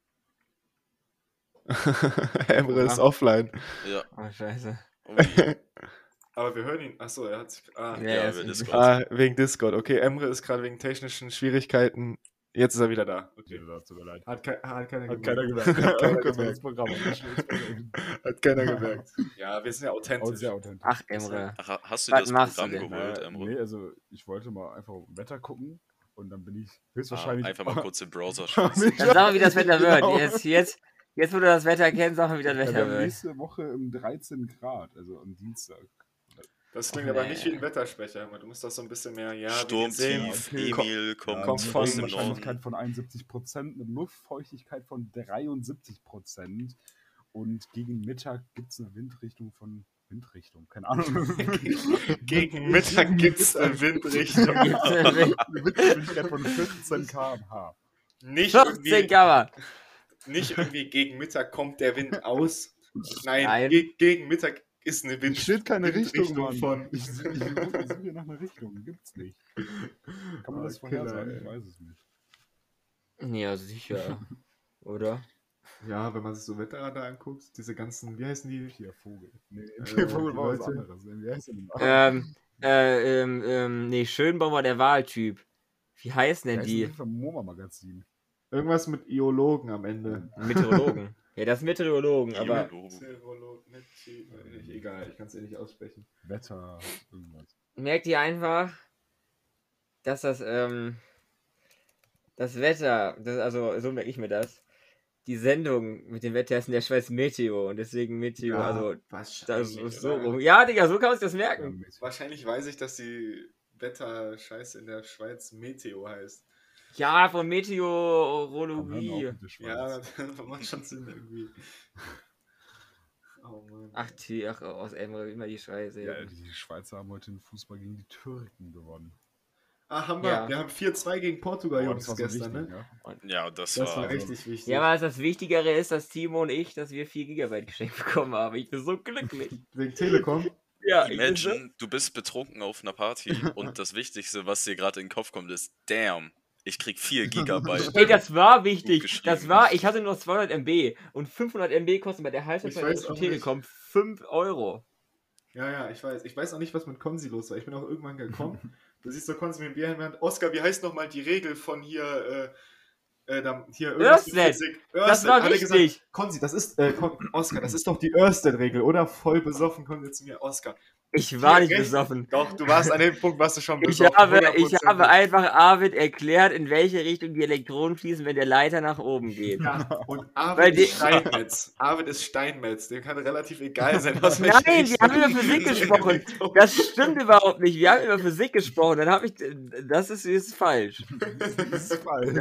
Emre ist Ja. offline. Ja. Oh, scheiße. Oh, je. Aber wir hören ihn. Achso, er hat sich. Ah, Ja, ja, ja, über ist- Discord. ah, wegen Discord. Okay, Emre ist gerade wegen technischen Schwierigkeiten. Jetzt ist er wieder da. Okay, das tut mir leid. Hat, kei- hat keiner Hat gemerkt. keiner gemerkt. Hat keiner Können wir gemerkt. das Programm anschließen? Hat keiner gemerkt. Ja, wir sind ja Auch authentisch. sehr authentisch. Ach, Emre. Ach, hast du Was dir das machst du Programm denn? geholt, Äh, Emre? nee, also ich wollte mal einfach Wetter gucken und dann bin ich Ah, höchstwahrscheinlich einfach mal kurz im Browser Hab schmeißen. ich- Dann sag mal, wie das Wetter Genau. wird. Jetzt, jetzt, jetzt, wo du das Wetter kennst, sag mal, wie das Ja, wir Wetter haben wird. nächste Woche um dreizehn Grad, also am Dienstag. Das klingt Oh, aber nee. nicht wie ein Wettersprecher. Emre. Du musst das so ein bisschen mehr. Ja, wie wir Sturmtief, sehen. okay. Emil kommt kommt von- aus dem Wahrscheinlichkeit Norden. von einundsiebzig Prozent, eine Luftfeuchtigkeit von dreiundsiebzig Prozent und gegen Mittag gibt es eine Windrichtung von Windrichtung, keine Ahnung. Gegen Mittag gibt es eine Windrichtung. Eine Windgeschwindigkeit von vierzehn Kilometer pro Stunde. Nicht vierzehn irgendwie, Kammer. nicht irgendwie gegen Mittag kommt der Wind aus. Nein, Nein. Ge gegen Mittag ist eine Wind Es steht keine Richtung, Windrichtung Mann. von. Ich, ich, ich suche hier nach einer Richtung, gibt's nicht. Kann man Oh, das Killer, vorhersagen? ey. Ich weiß es nicht. Ja, sicher. Oder? Ja, wenn man sich so Wetterradar anguckt, diese ganzen, wie heißen die? Hier, Vogel. Nee, Äh, der Vogel die war was Leute- anderes. Wie heißt der denn? ähm, äh, ähm, ähm, nee, Schönbaum war der Wahltyp. Wie heißen Der denn heißt die? vom MoMA-Magazin. Irgendwas mit Iologen am Ende. Meteorologen. Ja, das sind Meteorologen, aber Biologen. Zerolo- Meti- äh, Egal, ich kann es eh nicht aussprechen. Wetter, irgendwas. merkt ihr einfach, dass das, ähm, das Wetter, das, also so merke ich mir das, die Sendung mit dem Wetter ist in der Schweiz Meteo und deswegen Meteo, also das wahrscheinlich, ist so oder? rum. Ja, Digga, so kann man sich das Ja, merken. mit- Wahrscheinlich weiß ich, dass die Wetterscheiße in der Schweiz Meteo heißt. Ja, von Kann man auch Meteorologie. mit der Schweiz. Ja, das macht schon Sinn irgendwie. Oh Mann. Ach, die, ach, aus Emre, immer die Scheiße. Ja, die Schweizer haben heute den Fußball gegen die Türken gewonnen. Ah, haben wir. Ja. Wir haben vier zwei gegen Portugal, Aber Jungs, das war so gestern, wichtig, ne? ja. Ja, das, Das war. war richtig wichtig. Ja, aber das Wichtigere ist, dass Timo und ich, dass wir vier Gigabyte geschenkt bekommen haben. Ich bin so glücklich. Wegen Telekom. Ja, ich bin so, Imagine, du bist betrunken auf einer Party und das Wichtigste, was dir gerade in den Kopf kommt, ist, damn, ich krieg vier Gigabyte. Ey, das war Gut wichtig. geschrieben. Das war, ich hatte nur zweihundert Megabyte und fünfhundert Megabyte kosten bei der Ich Halbzeit weiß von auch Telekom fünf Euro. Ja, ja, ich weiß. Ich weiß auch nicht, was mit Konzi los war. Ich bin auch irgendwann gekommen. Du siehst so Konzi mit dem Bier in der Hand. Oskar, wie heißt nochmal die Regel von hier, äh, äh, da, hier irgendwas mit Örsted. Physik? Das Örsted, war hat er wichtig. gesagt, Konzi, das ist, äh, Kon Oskar, das ist doch die Örsted-Regel, oder? Voll besoffen kommt jetzt zu mir, Oskar. Ich war Hier nicht rechts- besoffen. Doch, du warst an dem Punkt, warst du schon Ich besoffen. habe, ich hundertprozentig. habe einfach Arvid erklärt, in welche Richtung die Elektronen fließen, wenn der Leiter nach oben geht. Ja, und Weil Arvid die- ist Steinmetz. Arvid ist Steinmetz. Dem kann relativ egal sein, aus Nein, welcher wir Richtung haben über Physik die gesprochen. Elektronen- Das stimmt überhaupt nicht. Wir haben über Physik gesprochen. Dann habe ich, das ist, ist falsch. Das ist falsch.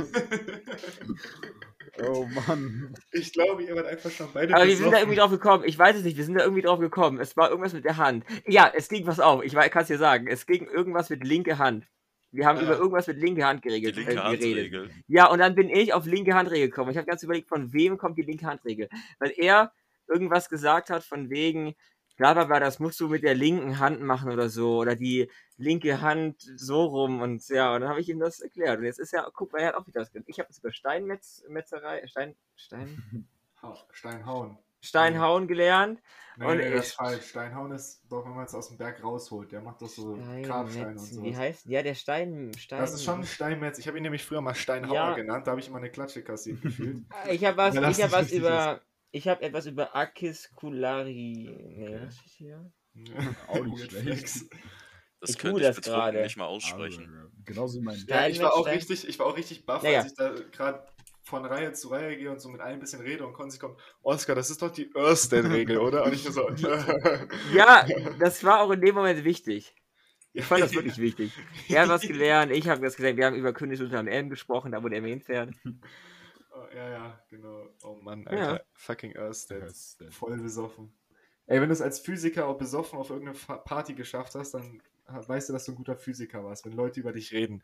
Oh Mann. Ich glaube, ihr wart einfach schon beide Aber wir sind da besoffen. irgendwie drauf gekommen. Ich weiß es nicht. Wir sind da irgendwie drauf gekommen. Es war irgendwas mit der Hand. Ja, es ging was auf. Ich kann es dir sagen. Es ging irgendwas mit linke Hand. Wir haben Ja. über irgendwas mit linke Hand Die geregelt, linke äh, geredet. Handregel. Ja, und dann bin ich auf linke Handregel gekommen. Ich habe ganz überlegt, von wem kommt die linke Handregel. Weil er irgendwas gesagt hat von wegen, bla bla bla, das musst du mit der linken Hand machen oder so. Oder die linke Hand so rum und ja, und dann habe ich ihm das erklärt. Und jetzt ist ja, guck mal, er hat auch wieder das gelernt. Ich habe es über Steinmetzerei, Stein, Stein, Ha- Steinhauen. Steinhauen gelernt. Nee, Und nee, das ist ich- falsch. Steinhauen ist doch, wenn man es aus dem Berg rausholt. Der macht doch so Grabsteine und Steinmetzen, so. wie heißt, ja, der Stein, Stein. Das ist schon Steinmetz. Ich habe ihn nämlich früher mal Steinhauer Ja. genannt. Da habe ich immer eine Klatsche kassiert gefühlt. Ich habe was, Weil das ich habe nicht was richtig über, ich habe etwas über Akiskulari. Nee, Okay. was steht hier? Auch nicht Weird schlecht. Flex. Das Ich könnte google ich das betrunken gerade. nicht mal aussprechen. Aber, genauso wie mein Ja, Ja, ich war auch Stein- richtig, ich war auch richtig baff, Ja, ja. als ich da gerade von Reihe zu Reihe gehe und so mit allen ein bisschen rede und Konzi kommt, Oskar, das ist doch die Örsted-Regel, oder? Und ich nur so, Ja, das war auch in dem Moment wichtig. Ich fand das wirklich wichtig. Er hat was gelernt, ich habe das gelernt. Wir haben über König unter M gesprochen, da wo der erwähnt Oh, ja, ja, genau. Oh Mann, Ja. Alter. Fucking Örsted. Örsted. Voll besoffen. Ey, wenn du es als Physiker auch besoffen auf irgendeine Fa- Party geschafft hast, dann ha- weißt du, dass du ein guter Physiker warst, wenn Leute über dich reden.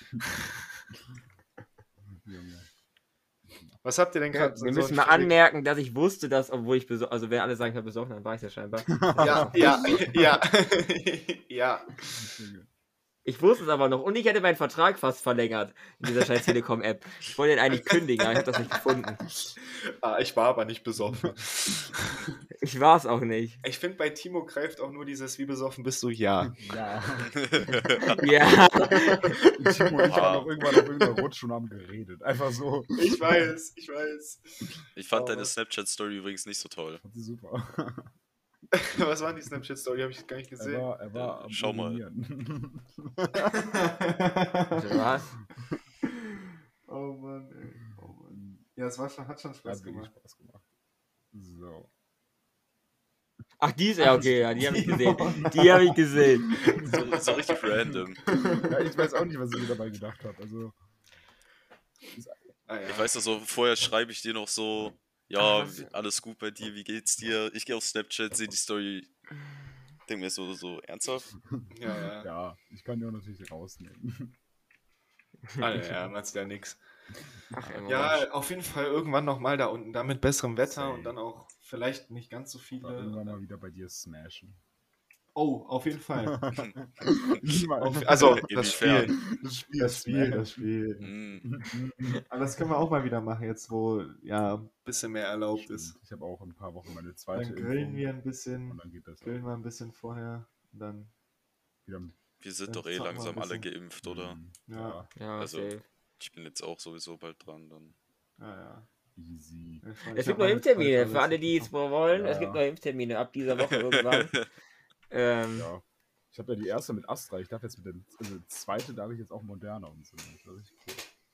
Junge. Was habt ihr denn gerade? Wir müssen mal anmerken, dass ich wusste, dass, obwohl ich besoffen, also wenn alle sagen, ich habe besoffen, dann war ich ja scheinbar. Ja, ja, ja. Ja. Junge. Ich wusste es aber noch und ich hätte meinen Vertrag fast verlängert in dieser scheiß Telekom-App. Ich wollte den eigentlich kündigen, aber ich habe das nicht gefunden. Ah, ich war aber nicht besoffen. Ich war es auch nicht. Ich finde, bei Timo greift auch nur dieses, wie besoffen bist du, ja. Ja. Ja. Timo und ich Ah. waren noch irgendwann auf irgendeiner Rutsch und haben geredet. Einfach so. Ich weiß, ich weiß. Ich fand Oh. deine Snapchat-Story übrigens nicht so toll. Das ist super. Was war die Snapchat-Story? Habe ich gar nicht Er gesehen. war, er war Äh, am schau mal. Urinieren. Also, was? Oh Mann, ey. Oh Mann. Ja, es war schon, hat schon Spaß Hat wirklich gemacht. Spaß gemacht. So. Ach, die ist ja okay, ja, die habe ich gesehen. Die habe ich gesehen. So, so richtig random. Ja, ich weiß auch nicht, was ich mir dabei gedacht habe. Also, Ah, ja. Ich weiß noch so, vorher schreibe ich dir noch so, ja, Ah, was? alles gut bei dir, wie geht's dir? Ich gehe auf Snapchat, sehe die Story, denke mir so, so ernsthaft. Ja, ja. ja, ich kann die auch natürlich rausnehmen. Ah, ja, ja, man sieht ja nix. Ach, immer was. Ja, auf jeden Fall irgendwann nochmal da unten, da mit besserem Wetter Same. und dann auch vielleicht nicht ganz so War irgendwann viele. mal wieder bei dir smashen. Oh, auf jeden Fall. Niemals. Auf, also, das Inwiefern? Spiel. das Spiel, Das Spiel, das Spiel. Spiel. Mm, Aber das können wir auch mal wieder machen, jetzt wo ja ein bisschen mehr erlaubt ist. Ich habe auch in ein paar Wochen meine zweite Dann grillen Impfung wir ein bisschen, und dann geht das grillen wir ein bisschen vorher. Und dann, wieder. wir sind Dann doch eh zocken wir langsam ein alle bisschen. geimpft, oder? Mm, Ja. Ja, Also- safe. Ich bin jetzt auch sowieso bald dran, dann. ja, ja. Easy. Ich Es hab gibt noch meine Impftermine, zweite für alle, die es wollen. Es Ja. gibt noch Impftermine ab dieser Woche irgendwann. ähm, Ja. Ich habe ja die erste mit Astra. Ich darf jetzt mit der also die zweite darf ich jetzt auch Moderna und so. Das ist richtig cool.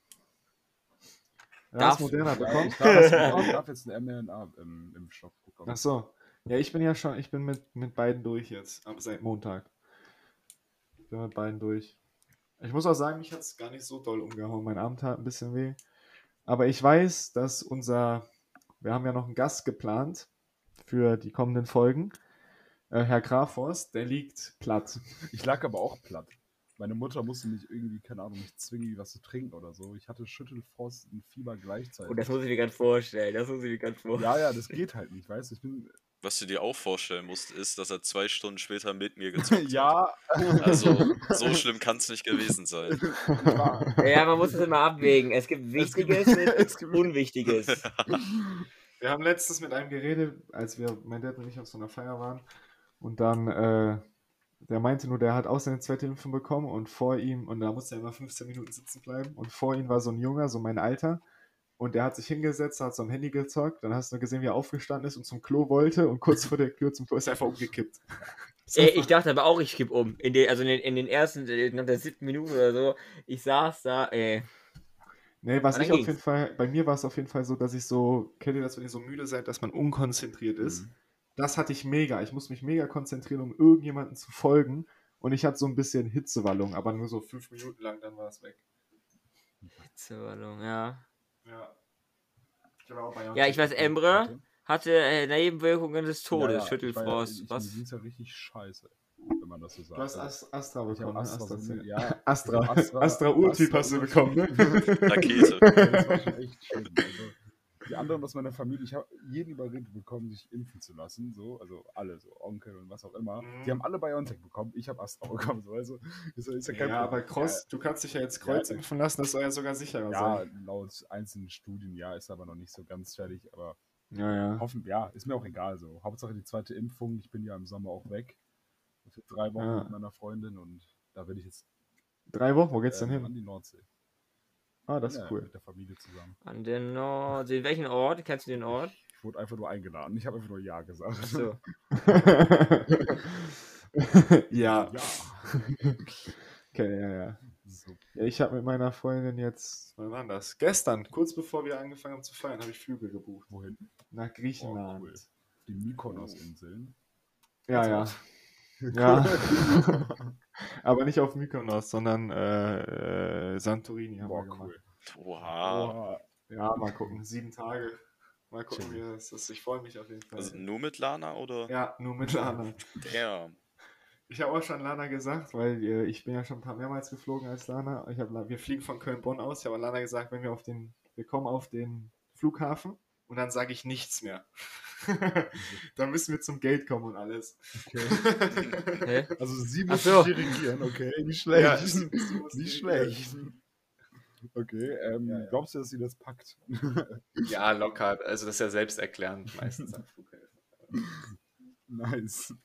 Ja, Darf- hast Moderna Ja, bekommen? ich, darf jetzt, ich darf jetzt einen mRNA-Impfstoff bekommen. Ach so. Ja, ich bin ja schon, ich bin mit, mit beiden durch jetzt, aber seit Montag. Ich bin mit beiden durch. Ich muss auch sagen, mich hat es gar nicht so doll umgehauen. Mein Arm tat ein bisschen weh. Aber ich weiß, dass unser, wir haben ja noch einen Gast geplant für die kommenden Folgen. Äh, Herr Grafhorst, der liegt platt. Ich lag aber auch platt. Meine Mutter musste mich irgendwie, keine Ahnung, mich zwingen, irgendwie was zu trinken oder so. Ich hatte Schüttelfrost und Fieber gleichzeitig. und das muss ich mir ganz vorstellen. Das muss ich mir ganz vorstellen. ja, ja, das geht halt nicht, weißt du? Ich bin. Was du dir auch vorstellen musst, ist, dass er zwei Stunden später mit mir gezockt hat. ja, Also, so schlimm kann es nicht gewesen sein. ich war. Ja, man muss es immer abwägen. Es gibt Wichtiges gibt- und es gibt- Unwichtiges. Wir haben letztens mit einem geredet, als wir, mein Dad und ich auf so einer Feier waren. Und dann, äh, der meinte nur, der hat auch seine zweite Impfung bekommen und vor ihm, und da musste er immer fünfzehn Minuten sitzen bleiben. Und vor ihm war so ein Junger, so mein Alter. Und der hat sich hingesetzt, hat so am Handy gezockt. Dann hast du gesehen, wie er aufgestanden ist und zum Klo wollte. Und kurz vor der Tür zum Klo ist er einfach umgekippt. Ist Ey, einfach- ich dachte aber auch, ich kipp um. In den, also in den, in den ersten, äh, nach der siebten Minute oder so. Ich saß da, ey. Nee, was Aber ich dann auf jeden ging's. Fall, bei mir war es auf jeden Fall so, dass ich so, kennt ihr das, wenn ihr so müde seid, dass man unkonzentriert ist? Mhm. Das hatte ich mega. Ich musste mich mega konzentrieren, um irgendjemanden zu folgen. Und ich hatte so ein bisschen Hitzewallung, aber nur so fünf Minuten lang, dann war es weg. Hitzewallung, ja. Ja. Ich habe auch bei Ja, ich weiß, Emre hatte äh, Nebenwirkungen des Todes, Ja, ja, Schüttelfrost. Ich, war ja- ich, was? Mir ging's ja richtig scheiße, wenn man das so sagt. Du hast Ast- Astra ich habe bekommen, ne? Astra, Astra, ja, Astra. Astra, Astra Urtyp Astra hast du Urtyp. bekommen, ne? Rakete. Das war schon echt schlimm. Also, die anderen aus meiner Familie, ich habe jeden überredet bekommen, sich impfen zu lassen, so, also alle, so Onkel und was auch immer. Mhm. Die haben alle BioNTech bekommen, ich habe Astra bekommen, so, also ist, ja- ist ja kein Ja, aber Problem. Kreuz, du kannst dich ja jetzt Ja, Kreuz ja. impfen lassen, das soll ja sogar sicherer Ja, sein. laut einzelnen Studien, ja, ist aber noch nicht so ganz fertig, aber Ja, ja. hoffen, ja, ist mir auch egal so. Hauptsache die zweite Impfung, ich bin ja im Sommer auch weg. Für drei Wochen Ja. mit meiner Freundin und da will ich jetzt Drei Wochen, wo geht's denn ähm, an hin? die Nordsee. Ah, das Ja, ist cool. mit der Familie zusammen. An der Nordsee. In welchen Ort? Kennst du den Ort? Ich, ich wurde einfach nur eingeladen. Ich habe einfach nur Ja gesagt. Achso. Ja. Ja. Okay, ja, ja. So, Ja, ich habe mit meiner Freundin jetzt, wann war das? Gestern, kurz bevor wir angefangen haben zu feiern, habe ich Flüge gebucht. wohin? Nach Oh, Griechenland. cool. Die Mykonos-Inseln. Ja, ja. Ja. Aber nicht auf Mykonos, sondern äh, äh, Santorini haben Boah, wir gemacht. cool. Wow. Boah. Ja, mal gucken. Sieben Tage. Mal gucken, wie Chillig. das ist. Ich freue mich auf jeden Fall. Also nur mit Lana oder? Ja, nur mit Lana. Damn. Ich habe auch schon Lana gesagt, weil äh, ich bin ja schon ein paar mehrmals geflogen als Lana. Ich hab, wir fliegen von Köln-Bonn aus. Ich habe Lana gesagt, wenn wir auf den, wir kommen auf den Flughafen und dann sage ich nichts mehr. Dann müssen wir zum Gate kommen und alles. Okay. Hä? Also sie Ach muss so. sich dirigieren, okay. Nicht schlecht. Ja, sie- sie muss Nicht dirigieren. schlecht. Okay, ähm, Ja, ja. glaubst du, dass sie das packt? Ja, locker. Also das ist ja selbsterklärend meistens am Flughäfen. Nice.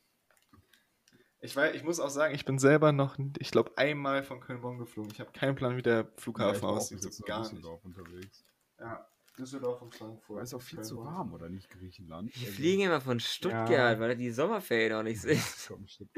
Ich, weiß, ich muss auch sagen, ich bin selber noch, ich glaube, einmal von Köln-Bonn geflogen. Ich habe keinen Plan, wie der Ja, ich Flughafen war auch aussieht. bis jetzt So nur gar nicht. Düsseldorf unterwegs. Ja, Düsseldorf und Frankfurt. Aber ist auch viel zu Köln-Bonn. warm, oder nicht, Griechenland? Wir Also, fliegen immer von Stuttgart, Ja. weil da die Sommerferien noch nicht sind. komm, stimmt.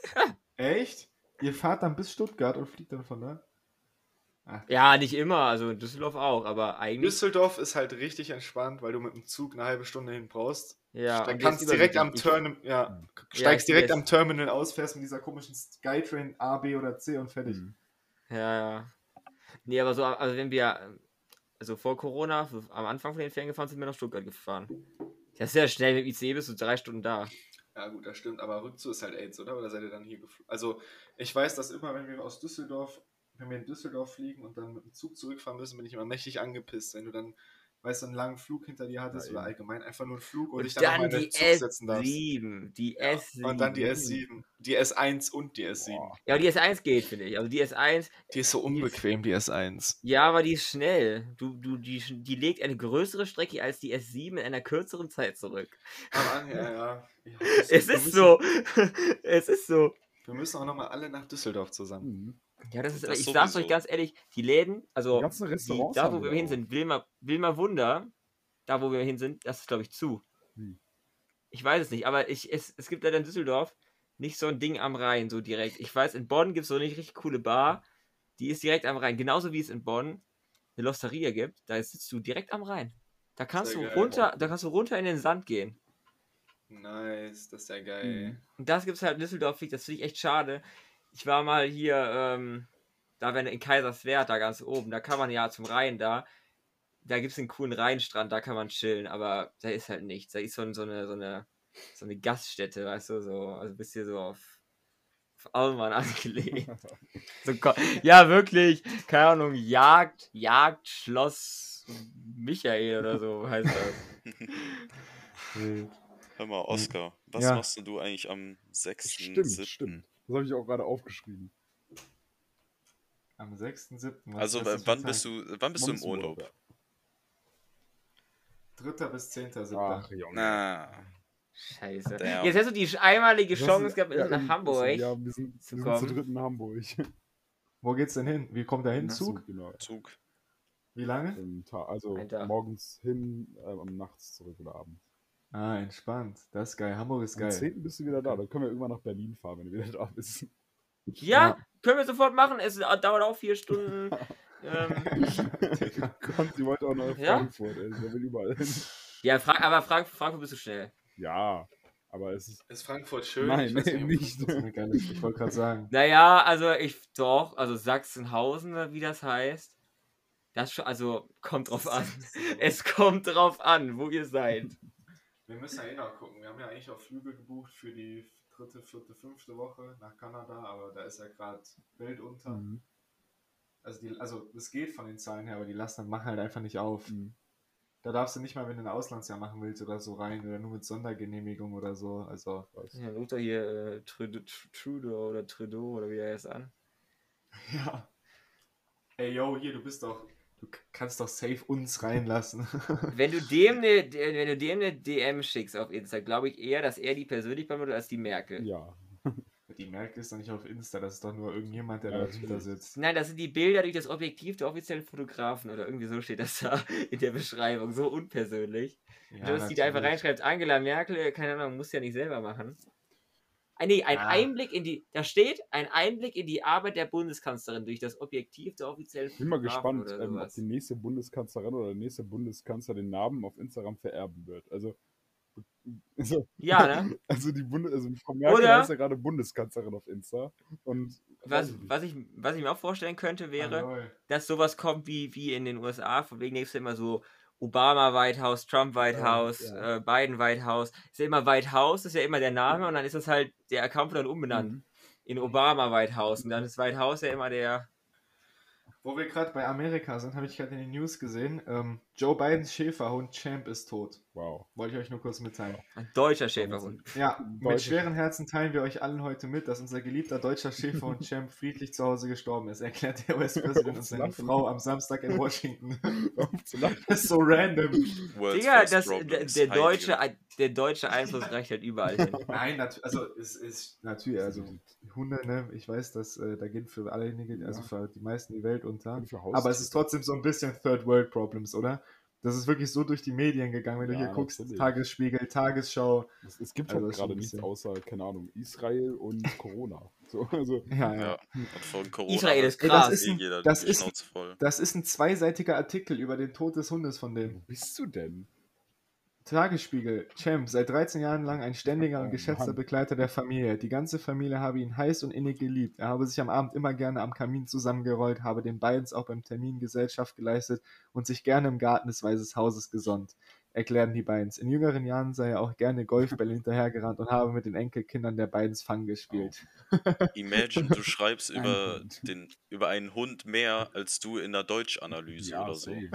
Echt? Ihr fahrt dann bis Stuttgart und fliegt dann von da? Ach, Ja, nicht immer, also in Düsseldorf auch, aber eigentlich. Düsseldorf ist halt richtig entspannt, weil du mit dem Zug eine halbe Stunde hin brauchst. Ja, Da und kannst der ist direkt am übersichtlich. Terminal, ja, Mhm. steigst Ja, direkt die am ist- Terminal aus, fährst mit dieser komischen Skytrain A, B oder C und fertig. Mhm. Ja, ja. Nee, aber so, also wenn wir, also vor Corona, so am Anfang von den Ferien gefahren, sind wir nach Stuttgart gefahren. Das ist ja schnell, mit dem I C E bist du drei Stunden da. Ja gut, das stimmt, aber Rückzug ist halt AIDS, oder? Oder seid ihr dann hier geflogen? Also ich weiß, dass immer, wenn wir aus Düsseldorf, wenn wir in Düsseldorf fliegen und dann mit dem Zug zurückfahren müssen, bin ich immer mächtig angepisst, wenn du dann, weißt du, einen langen Flug hinter dir hattest Ja, oder eben. allgemein einfach nur einen Flug und, Und dich dann nochmal dann in den die Zug setzen darfst. S sieben, die Ja. S sieben. Und dann die S sieben, die S eins und die S sieben. Boah. Ja, aber die S eins geht, finde ich. Also die S eins, Die ist so unbequem, die S eins. ja, aber die ist schnell. Du, du, die, die legt eine größere Strecke als die S sieben in einer kürzeren Zeit zurück. Aber ja, ja. ja Es wir ist müssen- so. Es ist so. Wir müssen auch nochmal alle nach Düsseldorf zusammen. Mhm. Ja, das ist, Das ich sag's sowieso. euch ganz ehrlich, die Läden, also Die ganzen die, Restaurants da haben wo wir wieder hin auf. sind, Wilma, Wilma Wunder, da wo wir hin sind, das ist glaube ich zu. Wie? Ich weiß es nicht, aber ich, es, es gibt leider in Düsseldorf nicht so ein Ding am Rhein, so direkt. Ich weiß, in Bonn gibt es so eine richtig coole Bar, die ist direkt am Rhein. Genauso wie es in Bonn eine Losteria gibt, da sitzt du direkt am Rhein. Da kannst Sehr du geil. runter, da kannst du runter in den Sand gehen. Nice, das ist ja geil. Mhm. Und das gibt es halt in Düsseldorf nicht, das finde ich echt schade. Ich war mal hier, ähm, da wenn in Kaiserswerth, da ganz oben, da kann man ja zum Rhein da. Da gibt es einen coolen Rheinstrand, da kann man chillen, aber da ist halt nichts. Da ist so, ein- so, eine, so, eine, so eine Gaststätte, weißt du, so, also bist hier so auf, auf Allmann angelegt. So, ko- ja, wirklich, keine Ahnung, Jagd, Jagd, Schloss Michael oder so heißt das. Wild. Hör mal, Oscar, was Ja. machst denn du eigentlich am sechsten Stimmt, siebten? stimmt. Das habe ich auch gerade aufgeschrieben. Am sechsten siebten Also w- wann bist du, wann bist du im Wann Urlaub? ja. dritter bis zehnter siebter Ach, Junge. Na, Scheiße. Damn. Jetzt hast du die einmalige Das Chance ist- gehabt, ja, nach im- Hamburg. Ja, wir sind, zu wir sind kommen. zu dritt in Hamburg. Wo geht's denn hin? Wie kommt der hin? Im Zug? genau. Zug. Wie lange? Im Ta- also Ein Tag. morgens hin, äh, am nachts zurück oder abends. Ah, entspannt. Das ist geil. Hamburg ist Am geil. zehnten bist du wieder da. Dann können wir irgendwann nach Berlin fahren, wenn du wieder da bist. Ja, können wir sofort machen. Es dauert auch vier Stunden. ähm, Kommt, sie wollte auch nach Ja? Frankfurt, ey. Der will überall hin. ja, Frank aber Frank Frankfurt bist du schnell. Ja, aber es ist. Ist Frankfurt schön? Nein, Ich weiß nee, ob nicht. Frankfurt so eine geile ist. Ich wollte gerade sagen. Naja, also ich doch, also Sachsenhausen, wie das heißt. Das schon, also kommt drauf an. Es kommt drauf an, wo ihr seid. Wir müssen ja eh noch gucken. Wir haben ja eigentlich auch Flüge gebucht für die dritte, vierte, fünfte Woche nach Kanada, aber da ist ja gerade Welt unter. Mhm. Also, die, also es geht von den Zahlen her, aber die lassen dann machen halt einfach nicht auf. Mhm. Da darfst du nicht mal, wenn du ein Auslandsjahr machen willst oder so rein oder nur mit Sondergenehmigung oder so. Also, Ja, ruft doch hier äh, Trudeau, Trudeau oder Trudeau oder wie er heißt an. ja. Ey, yo, hier, du bist doch, du k- kannst doch safe uns reinlassen. Wenn du dem eine, wenn du dem eine D M schickst auf Insta, glaube ich eher, dass er die persönlich beantwortet als die Merkel. Ja. Die Merkel ist doch nicht auf Insta, das ist doch nur irgendjemand, der Ja, da natürlich. drunter sitzt. Nein, das sind die Bilder durch das Objektiv der offiziellen Fotografen oder irgendwie so steht das da in der Beschreibung. So unpersönlich. Ja, dass die da einfach natürlich. reinschreibt, Angela Merkel, keine Ahnung, muss ja nicht selber machen. Ah, nee, ein Ja. Einblick in die, da steht, ein Einblick in die Arbeit der Bundeskanzlerin durch das Objektiv der offiziellen Ich bin mal Fotografen gespannt, oder ähm, ob sowas. die nächste Bundeskanzlerin oder der nächste Bundeskanzler den Namen auf Instagram vererben wird. Also, also, Ja, ne? also die Bundes also Frau Merkel Oder- heißt ja gerade Bundeskanzlerin auf Insta. Und Was, weiß ich nicht. was, ich, was ich mir auch vorstellen könnte, wäre, Ah, lol. dass sowas kommt wie, wie in den U S A, von wegen nächstes immer so Obama White House, Trump White Ja, House, ja. äh, Biden White House. Ist ja immer White House, ist ja immer der Name und dann ist das halt, der Account wird dann umbenannt Mhm. in Obama White House und dann ist White House ja immer der. Wo wir gerade bei Amerika sind, habe ich gerade in den News gesehen, ähm, Joe Bidens Schäferhund Champ ist tot. Wow. Wollte ich euch nur kurz mitteilen. Ein deutscher Schäferhund. Ja, mit Deutsche- schweren Herzen teilen wir euch allen heute mit, dass unser geliebter deutscher Schäferhund Champ friedlich zu Hause gestorben ist, erklärt der U S-Präsident und seine Lachen. Frau am Samstag in Washington. Auf zu lachen. Das ist so random. World's Digga, First das, der, Problems, der, heilige- deutsche, der deutsche Einfluss reicht halt überall hin. Nein, nat- also es ist natürlich, also Hunde, ne, ich weiß, dass äh, da geht für alle, also für die meisten die Welt unter. Und für Aber es Haustiere. ist trotzdem so ein bisschen Third World Problems, oder? Das ist wirklich so durch die Medien gegangen, wenn du Ja, hier guckst, natürlich. Tagesspiegel, Tagesschau. Es, es gibt Also halt das ist schon gerade ein nichts bisschen- außer, keine Ahnung, Israel und Corona. So, also, Ja, ja. Ja, und von Corona Israel hat ist Ey, das krass. ist eh ein- jeder das die ist- Schnauze voll. Das ist ein zweiseitiger Artikel über den Tod des Hundes von wo dem. bist du denn? Tagesspiegel, Champ, seit dreizehn Jahren lang ein ständiger Oh, und geschätzter Mann. Begleiter der Familie. Die ganze Familie habe ihn heiß und innig geliebt. Er habe sich am Abend immer gerne am Kamin zusammengerollt, habe den Bidens auch beim Termin Gesellschaft geleistet und sich gerne im Garten des Weißen Hauses gesonnt, erklären die Bidens. In jüngeren Jahren sei er auch gerne Golfbälle hinterhergerannt und habe mit den Enkelkindern der Bidens Fang gespielt. Imagine, du schreibst Ein über, Hund. den, über einen Hund mehr als du in der Deutschanalyse oder so. safe.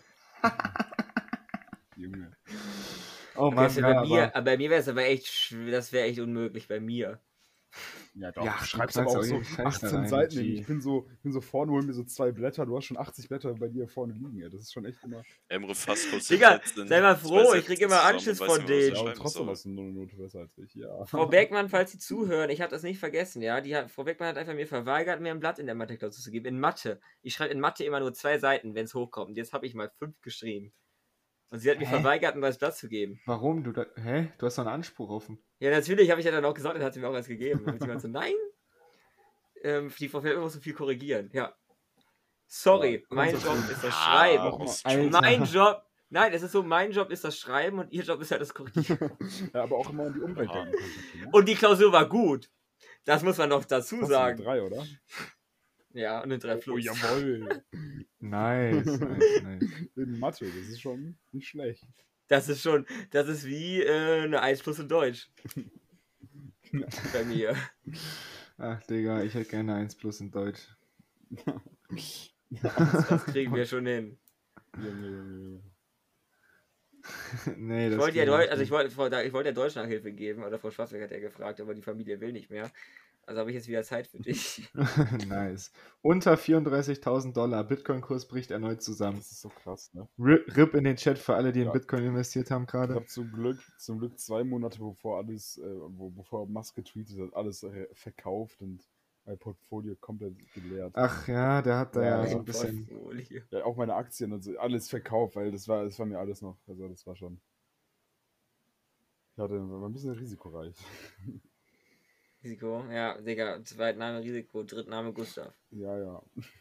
Junge. Oh Okay, Mann, das wär ja, bei mir, aber, aber bei mir wäre es aber echt, schw- das wäre echt unmöglich bei mir. Ja, doch. Ja, du du schreibst kannst aber auch auch so jeden Scheiß da achtzehn rein, Seiten. G. Ich bin so, bin so vorne, hol mir so zwei Blätter. Du hast schon achtzig Blätter bei dir vorne liegen. Ey. Das ist schon echt immer. Emre fasst kurz Digga, hinsetzt in sei mal zwei froh, ich Sätzen krieg immer zusammen und Anschiss weiß von nicht mehr, was er denen. Ja, aber schreiben trotzdem soll. hast du nur eine Note besser als ich. Ja. Frau Beckmann, falls Sie zuhören, ich habe das nicht vergessen, ja. Die hat, Frau Beckmann hat einfach mir verweigert, mir ein Blatt in der Mathe-Klausur zu geben. In Mathe. Ich schreibe in Mathe immer nur zwei Seiten, wenn es hochkommt. Und jetzt habe ich mal fünf geschrieben. Und sie hat mir Hä? verweigert, mir das Blatt zu geben. warum? Du da, hä? Du hast doch einen Anspruch auf ihn. Ja, natürlich, habe ich ja dann auch gesagt, dann hat sie mir auch eins gegeben. Und sie meinte so, nein, ähm, die Frau Beckmann muss so viel korrigieren. Ja. Sorry, Ja, mein kommt so Job viel. ist das Ah, Schreiben. muss Alter. schon- Mein Job, nein, es ist so, mein Job ist das Schreiben und ihr Job ist halt das Korrigieren. Ja, aber auch immer an die Umwelt Aha. denken. Ne? Und die Klausur war gut. Das muss man doch dazu Trotzdem sagen. Drei, oder? Ja, und eine drei Oh, Plus. jawohl. Nice, nice, nice. In Mathe, das ist schon nicht schlecht. Das ist schon, das ist wie äh, eine eins plus in Deutsch. Bei mir. Ach, Digga, ich hätte gerne eins plus in Deutsch. Das, das kriegen wir schon hin. Junge, Junge, Junge. nee, Ich das wollte ja geht Deu nicht. also ich wollte, Frau- ich wollte ja Deutschnachhilfe geben, oder Frau Schwarzberg hat ja gefragt, aber die Familie will nicht mehr. Also habe ich jetzt wieder Zeit für dich. Nice. Unter vierunddreißigtausend Dollar. Bitcoin-Kurs bricht erneut zusammen. Das ist so krass, ne? R I P in den Chat für alle, die in Ja. Bitcoin investiert haben Ich gerade. habe zum Glück, zum Glück zwei Monate bevor alles, äh, wo, bevor Musk getweetet hat, alles äh, verkauft und mein Portfolio komplett geleert. Ach ja, der hat da ja, Ja, so ja. ein bisschen. Portfolio. Ja, auch meine Aktien, also alles verkauft, weil das war, das war mir alles noch, also das war schon. Ich hatte, war ein bisschen risikoreich. Risiko, ja, Digga, Zweitname Risiko, Drittname Gustav. Ja, ja.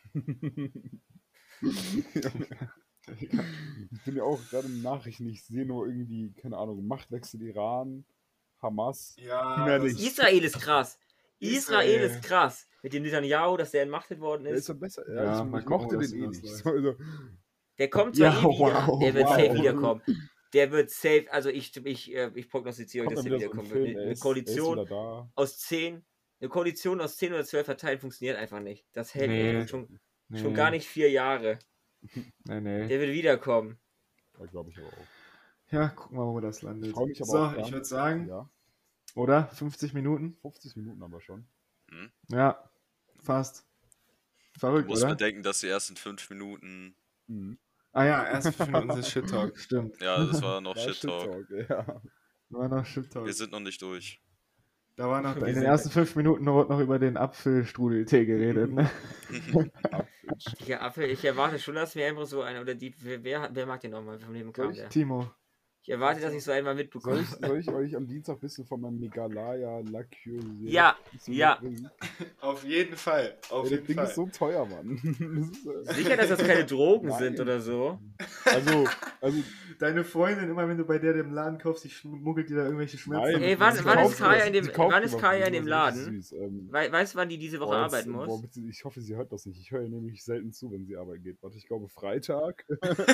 Ich bin ja auch gerade in den Nachrichten, ich sehe nur irgendwie, keine Ahnung, Machtwechsel Iran, Hamas. Ja, Mehr das nicht. ist- Israel ist krass. Israel Israel. ist krass. Mit dem Netanyahu, dass der entmachtet worden Der ist ist. doch besser. Ja, Ja, mal ich, ich gucken, mochte was den eh das nicht. läuft. So, also, Der kommt zwar Ja, eh wieder, wow, der wird wow. safe wiederkommen. Der wird safe, also ich, ich, äh, ich prognostiziere euch, kommt dass dann der wieder so ein wiederkommen Film, wird. er Eine, ist, eine er ist Koalition wieder da. aus zehn, eine Koalition aus zehn oder zwölf Parteien funktioniert einfach nicht. Das hält Nee. einfach schon, Nee, schon gar nicht vier Jahre. Nee, nee. Der wird wiederkommen. Da glaube ich aber auch. Ja, gucken wir mal, wo das landet. Ich freue mich aber so, auch ich gern. würde sagen, Ja, oder? fünfzig Minuten? fünfzig Minuten aber schon. Ja, fast. Du Verrückt, musst oder? bedenken, dass die ersten fünf Minuten. Mhm. Ah ja, erst fünf Minuten sind Shit Talk, stimmt. Ja, das war noch War Shit Talk. Shit-Talk, ja. War noch Shit Talk. Wir sind noch nicht durch. Da war noch, Wir in den sind- ersten fünf Minuten wurde noch über den Apfelstrudeltee geredet, ne? Apfelsch. Ja, Apfel, ich erwarte schon, dass mir einfach so ein, oder die, wer, wer, wer mag den nochmal, von dem kam Soll ich? der? Timo. Ich erwarte, dass ich so einmal Soll mitbekomme. ich, soll ich euch am Dienstag ein bisschen von meinem Megalaya Lacure Ja, ja. Auf jeden Fall. Auf Ey, das Ding ist so teuer, Mann. Das ist, äh, Sicher, dass das keine Drogen Nein. sind oder so. Also, also Deine Freundin, immer wenn du bei der im Laden kaufst, die schmuggelt dir da irgendwelche Schmerzen. nein. Ey, wann- sie wann ist kauft Kaya was- in dem- sie kauft wann ist was, Kaya das in dem ist Laden? richtig süß. Ähm, We weißt du, wann die diese Woche boah, jetzt- arbeiten muss? Boah, bitte, ich hoffe, sie hört das nicht. Ich höre ihr nämlich selten zu, wenn sie arbeiten geht. Warte, ich glaube Freitag.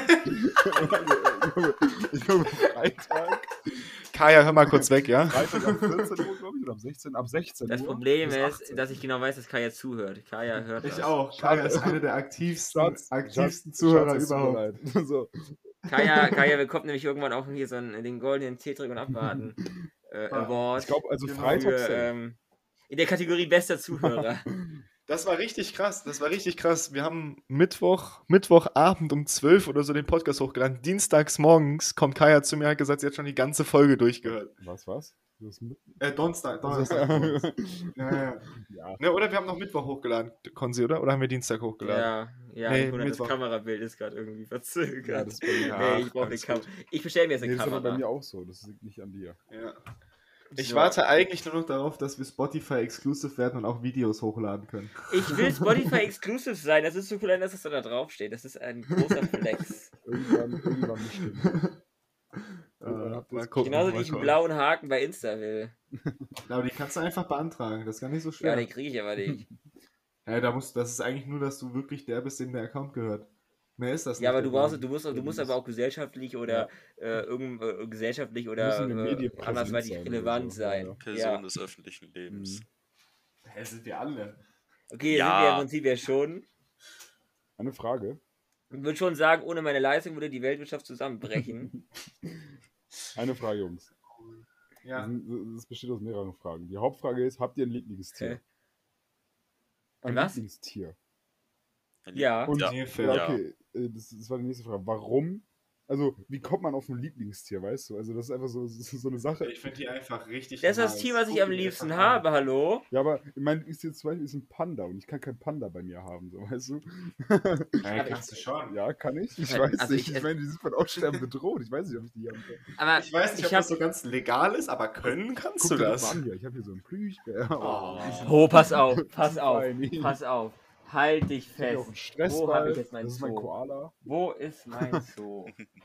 ich glaube Freitag. Kaya, hör mal kurz weg, ja? Freitag ab vierzehn Uhr, glaube ich, oder ab sechzehn, ab sechzehn Das Uhr. Problem bis ist, achtzehn. dass ich genau weiß, dass Kaya zuhört. Kaya hört Ich das. auch. Kaya ist einer der aktivsten, Schatz, aktivsten Schatz, Zuhörer Schatz, es tut mir überhaupt. leid. So. Kaya, Kaya bekommt nämlich irgendwann auch hier so einen, den goldenen Tetrick und Abwarten äh, Ah, Award. Ich glaube, also Genau. Freitag für, safe. ähm, in der Kategorie bester Zuhörer. Das war richtig krass. Das war richtig krass. Wir haben Mittwoch, Mittwochabend um zwölf oder so den Podcast hochgeladen. Dienstags morgens kommt Kaya zu mir und hat gesagt, sie hat schon die ganze Folge durchgehört. Was, was? Du hast mit- Äh, Donnerstag. Donnerstag morgens. Ja, ja. ja. Ne, oder wir haben noch Mittwoch hochgeladen, Konzi, oder? Oder haben wir Dienstag hochgeladen? Ja, ja, Nee, Nico, das Mittwoch. Kamerabild ist gerade irgendwie verzögert. Ja, das ist bei mir. nee, ich brauche eine alles Kamera. gut. Ich bestelle mir jetzt Nee, eine das ist aber bei Kamera. mir auch so. Das liegt nicht an dir. Ja. Ich So. warte eigentlich nur noch darauf, dass wir Spotify exclusive werden und auch Videos hochladen können. Ich will Spotify exclusive sein. Das ist so cool, dass das da drauf steht. Das ist ein großer Flex. Irgendwann, irgendwann bestimmt. Äh, habt ihr mal es- gucken, Genauso mal wie ich einen schauen. blauen Haken bei Insta will. Aber die kannst du einfach beantragen, das ist gar nicht so Ja, schwer. den kriege ich aber nicht. Ja, da musst, das ist eigentlich nur, dass du wirklich der bist, dem der Account gehört. Mehr ist das nicht. Ja, aber der du brauchst, Plan. du musst, du musst aber auch gesellschaftlich oder äh, irgend, äh, gesellschaftlich oder Müssen in den äh, Medien präsent andersweitig sein oder relevant so. sein. Ja, ja. Person Ja. des öffentlichen Lebens. Mhm. Hä, sind wir alle. Okay, Ja. sind wir im Prinzip ja schon. Eine Frage. Ich würde schon sagen, ohne meine Leistung würde die Weltwirtschaft zusammenbrechen. Eine Frage, Jungs. Das, Ja. sind- das besteht aus mehreren Fragen. Die Hauptfrage ist, habt ihr ein Lieblingstier? Hä? Ein Was? Lieblingstier. Ein Ja. Und, Ja. Nilpferd. ja, okay, äh, das, das war die nächste Frage. Warum? Also, wie kommt man auf ein Lieblingstier, weißt du? Also, das ist einfach so, so so eine Sache. Ich finde die einfach richtig Das ist das nice. Tier, was ich Guck am dir die liebsten einfach an. habe, hallo? Ja, aber mein Lieblingstier zum Beispiel ist ein Panda und ich kann kein Panda bei mir haben, so, weißt du? Ja, kannst du schon. Ja, kann ich? Ich Also, weiß nicht. ich- Ich meine, die sind von Aussterben bedroht. Ich weiß nicht, ob ich die haben kann. Aber Ich weiß nicht, ob ich hab, das so ganz legal ist, aber können kannst Guck du dir das mal das. an hier. Ich habe hier so einen Plüschbär. Oh. Oh, pass auf, pass auf, Feini. pass auf. Halt dich Ich habe hier auch fest. einen Wo habe Stressball. ich jetzt meinen Das ist mein Zoo? Koala. Wo ist mein Zoo?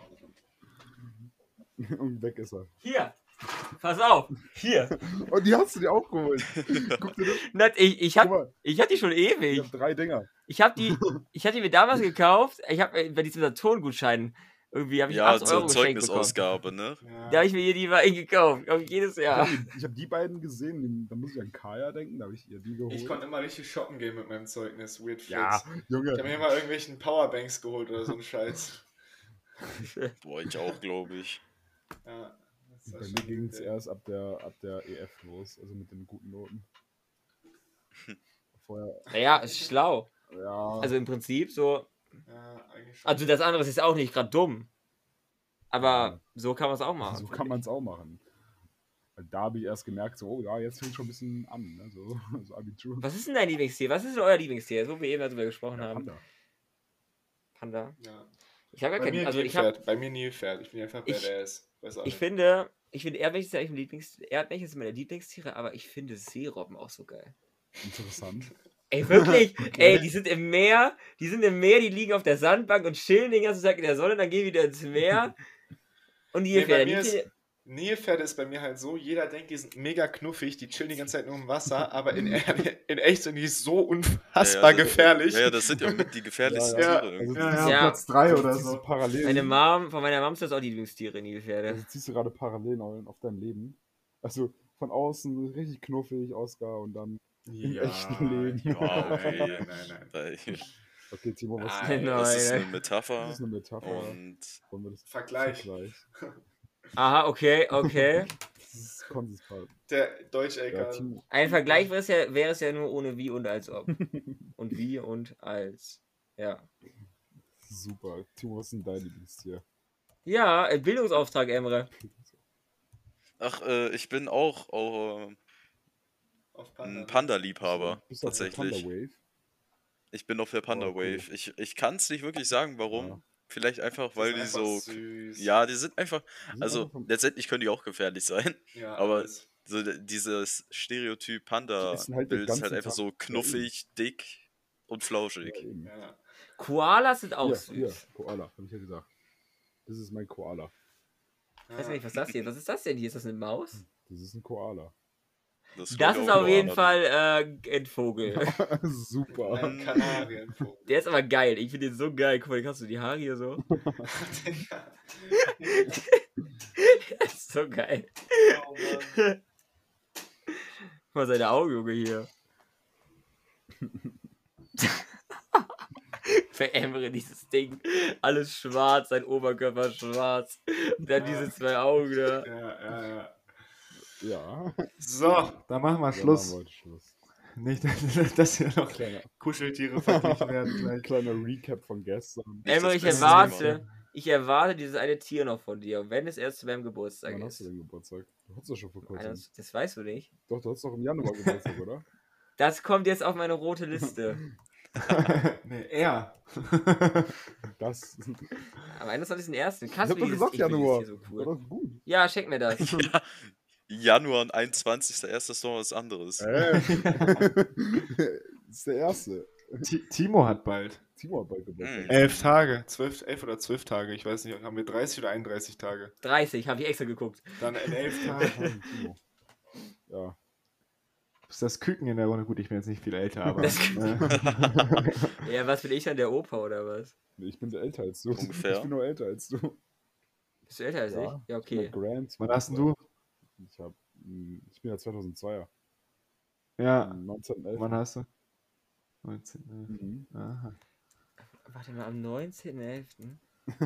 Und weg ist er. Hier. Pass auf. Hier. Und die hast du dir auch geholt. Guck dir das. Das, ich, ich, Guck hab, mal, ich hab die schon ich ewig. habe drei Dinger. Ich hab die, ich hatte die mir damals gekauft. Ich habe bei diesem Saturn-Gutschein irgendwie habe ich Ja, acht zur Euro geschenkt bekommen. Zeugnisausgabe, ne? Ja. Da habe ich mir hier die mal gekauft. Glaub ich, jedes Ich Jahr. habe die, ich hab die beiden gesehen. den- Da muss ich an Kaya denken. Da habe ich ihr die geholt. Ich konnte immer richtig shoppen gehen mit meinem Zeugnis. Weird Flex. ja, Junge. Ich habe mir immer irgendwelchen Powerbanks geholt oder so einen Scheiß. Boah, ich auch, glaube ich. Ja, das war Bei schon mir ging es wild. erst ab der, ab der E F los, also mit den guten Noten. Vorher, Naja, ist schlau. ja. Also im Prinzip so. Ja, eigentlich schon. Also das andere ist auch nicht gerade dumm. Aber Ja. so kann man es auch machen. so kann man es auch machen. Weil da habe ich erst gemerkt, so, oh ja, jetzt fängt schon ein bisschen an, ne? so, so Abitur. Was ist denn dein Lieblingstier? Was ist denn euer Lieblingstier? So wie wir eben darüber gesprochen Ja, haben. Panda. Panda. Ja. Ich habe gar Bei mir keinen. Also ich habe. Nilpferd. Bei mir Nilpferd. Ich bin einfach Ich- badass. Weiß auch Ich nicht. finde, ich finde Erdmännchen ist eigentlich mein Lieblings. Erdmännchen sind meine Lieblingstiere, aber ich finde Seerobben auch so geil. Interessant. Ey, wirklich? Ey, die sind im Meer, die sind im Meer, die liegen auf der Sandbank und chillen den ganzen Tag in der Sonne, dann gehen die wieder ins Meer. Und die Nee, bei Nilpferde, mir die- ist- Nilpferde ist bei mir halt so, jeder denkt, die sind mega knuffig, die chillen die ganze Zeit nur im Wasser, aber in, in echt sind die so unfassbar Ja, ja, gefährlich. Ja, ja, das sind ja mit die gefährlichsten Ja, Tiere. Also irgendwie. Ja, ziehst ja, Ja. Platz drei du- oder ziehst du so. Parallel, meine Mom, von meiner Mom sind das auch die Lieblingstiere, Nilpferde. also ziehst du gerade Parallelen auf auf dein Leben. Also von außen richtig knuffig, Oscar, und dann im echten Leben. Ja, okay. Nein, nein, nein, nein. Weil- Okay, Timo, was Nein. ist Das ist Nein. eine Metapher. das ist eine Metapher? Und Wollen wir das Vergleich. Vergleich? Aha, okay, okay. Das ist konsistent. Der Ja, Deutsch-L K. Timo. Ein Vergleich wäre es ja, wäre es ja nur ohne wie und als ob. Und wie und als. Ja. Super. Timo, was ist denn dein Lieblingstier? Ja, äh, Bildungsauftrag, Emre. ach, äh, ich bin auch, auch äh, Auf ein Panda. Panda-Liebhaber, Bist du auf der tatsächlich. Panda Wave? Ich bin auf der Panda Oh, cool. Wave. Ich, ich kann es nicht wirklich sagen, warum. Ja. Vielleicht einfach, Das weil ist die einfach so. süß. Ja, die sind einfach. Die sind Also, einfach vom- letztendlich können die auch gefährlich sein. Ja, Aber alles. so d- dieses Stereotyp Die essen halt den Panda-Bild ist halt ganzen einfach Tag. so Ja, eben. knuffig, dick und Ja, flauschig. eben. Ja. Koalas sind auch Hier, süß. hier, Koala, hab ich ja gesagt. Das ist mein Koala. Ich weiß gar nicht, was das hier ist. Was ist das denn hier? Ist das eine Maus? Das ist ein Koala. Das könnte ist auch auf jeden Koala Fall äh, ein Vogel. Super. Ein Kanarienvogel. Der ist aber geil. Ich finde den so geil. Guck mal, hast du die Haare hier so? Das ist so geil. Oh Mann. Guck mal seine Augen, Junge, hier. Für Emre dieses Ding. Alles schwarz, sein Oberkörper schwarz. Und dann diese zwei Augen da. Ja, ja, ja. Ja. So, dann machen wir Dann Schluss. machen wir heute Schluss. Nicht, dass- dass hier noch Kleiner, Kuscheltiere verglichen werden ein gleich. kleiner Recap von gestern. Nicht Emre, das ich beste erwarte, ich erwarte dieses eine Tier noch von dir. Und wenn es erst zu meinem Geburtstag Wann hast ist. du denn Geburtstag? Du hattest doch schon vor kurzem. Das, das weißt du nicht. Doch, du hattest doch im Januar Geburtstag, oder? Das kommt jetzt auf meine rote Liste. Nee, er. Das. Am einundzwanzigsten ersten. Ich Krass, hab wie doch dieses- gesagt ich finde Januar. dieses Tier so War cool. doch gut. Ja, schenk mir das. Ja, Januar und einundzwanzigster erster ist noch was anderes. Äh. Das ist der erste. Ti- Timo hat bald. Timo hat bald Geburtstag. Hm. Elf Tage. Zwölf, elf oder zwölf Tage. Ich weiß nicht, haben wir dreißig oder einunddreißig Tage? dreißig, habe ich extra geguckt. Dann in elf Ah, Tagen. Timo. Ja. Ist das Küken in der Runde? Gut, ich bin jetzt nicht viel älter, aber. Das äh, Ja, was bin ich dann, der Opa oder was? Nee, ich bin älter als du. Ungefähr. Ich bin nur älter als du. Bist du älter als Ja, ich? Ja, Ich bin okay. der Grand. wann hast denn du? Ich, hab, hm, ich bin ja zweitausendzweier. Ja, neunzehnhundertelf. wann hast du? neunzehn. Mhm. Aha. Warte mal, am neunzehnten elften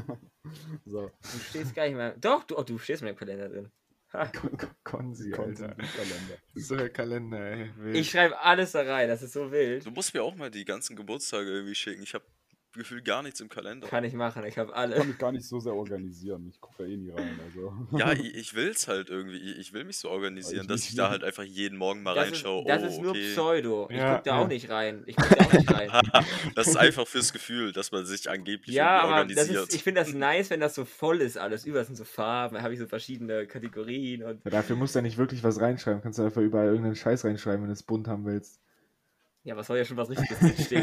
So, Du stehst gar nicht mehr. Doch, du, oh, du stehst in meinem Kalender drin. Ha. Kon Kon Konzi, Konzi Alter. im Kalender. So der Kalender, ey. Wild. Ich schreibe alles da rein, das ist so wild. Du musst mir auch mal die ganzen Geburtstage irgendwie schicken. Ich habe gefühlt gar nichts im Kalender. Kann ich machen, ich habe Ich alle. kann mich gar nicht so sehr organisieren. Ich gucke da eh nie rein. Also. Ja, ich, ich will's halt irgendwie. Ich, ich will mich so organisieren, Ich dass nicht. ich da halt einfach jeden Morgen mal Das ist, reinschaue. das oh, ist nur okay. Pseudo. Ich Ja, guck da ja. auch nicht rein. Ich guck da auch nicht rein. Das ist einfach fürs Gefühl, dass man sich angeblich Ja, irgendwie aber das organisiert. ist, ich finde das nice, wenn das so voll ist alles. Überall sind so Farben, da habe ich so verschiedene Kategorien und. Ja, dafür musst du ja nicht wirklich was reinschreiben. Kannst du einfach überall irgendeinen Scheiß reinschreiben, wenn du es bunt haben willst. Ja, was soll ja schon was Richtiges drinstehen.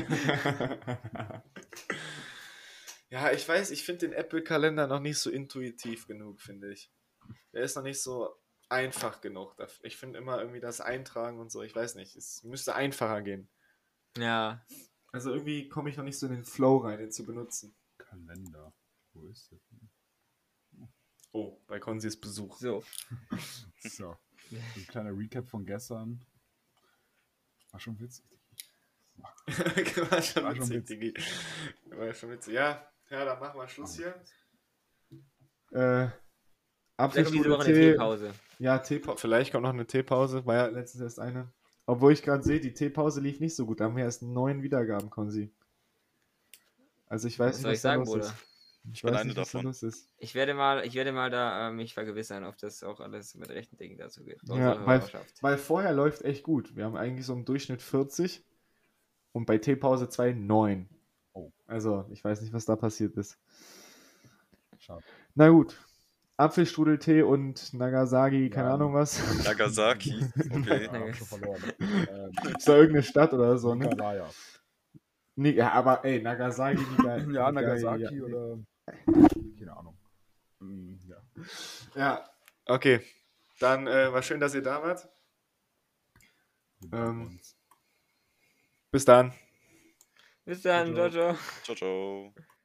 Ja, ich weiß, ich finde den Apple-Kalender noch nicht so intuitiv genug, finde ich. Der ist noch nicht so einfach genug. dafür. Ich finde immer irgendwie das Eintragen und so, ich weiß nicht, es müsste einfacher gehen. Ja. Also irgendwie komme ich noch nicht so in den Flow rein, den zu benutzen. Kalender. Wo ist das denn? Oh, bei Konzis Besuch. So. So. Ein kleiner Recap von gestern. War schon witzig. War schon War schon witzig, witzig. Digi. War schon witzig. Ja, ja, dann machen wir Schluss hier. Äh, Vielleicht kommt diese Apfelstrudel Woche eine Tee. Teepause. Ja, Teepause. Vielleicht kommt noch eine Teepause. War ja letztens erst eine. Obwohl ich gerade sehe, die Teepause lief nicht so gut. Da haben wir erst neun Wiedergaben, Konzi. Also ich weiß Was nicht, soll ich was da sagen, los Bruder? ist. Ich bin weiß eine nicht, was da davon. los ist. Ich werde mal, ich werde mal da äh, mich vergewissern, ob das auch alles mit rechten Dingen dazu geht. Bei Ja, unserer weil, Hörerschaft. weil vorher läuft echt gut. Wir haben eigentlich so im Durchschnitt vierzig und bei Teepause zwei neun. Oh. Also ich weiß nicht, was da passiert ist. Schade. Na gut. Apfelstrudeltee und Nagasaki, keine Ja. Ahnung was. Nagasaki. Okay. Ja, hab schon verloren. ähm, Ist da irgendeine Stadt oder so, ne? Nikolaya. Nee, ja, aber ey, Nagasaki, Nika, Ja, Nika- Nagasaki ja, oder. Keine Ahnung. Hm, ja. Ja, okay. Dann äh, war schön, dass ihr da wart. Wir bedanken Ähm, uns. Bis dann. Bis dann, Ciao, ciao, ciao. Ciao, ciao.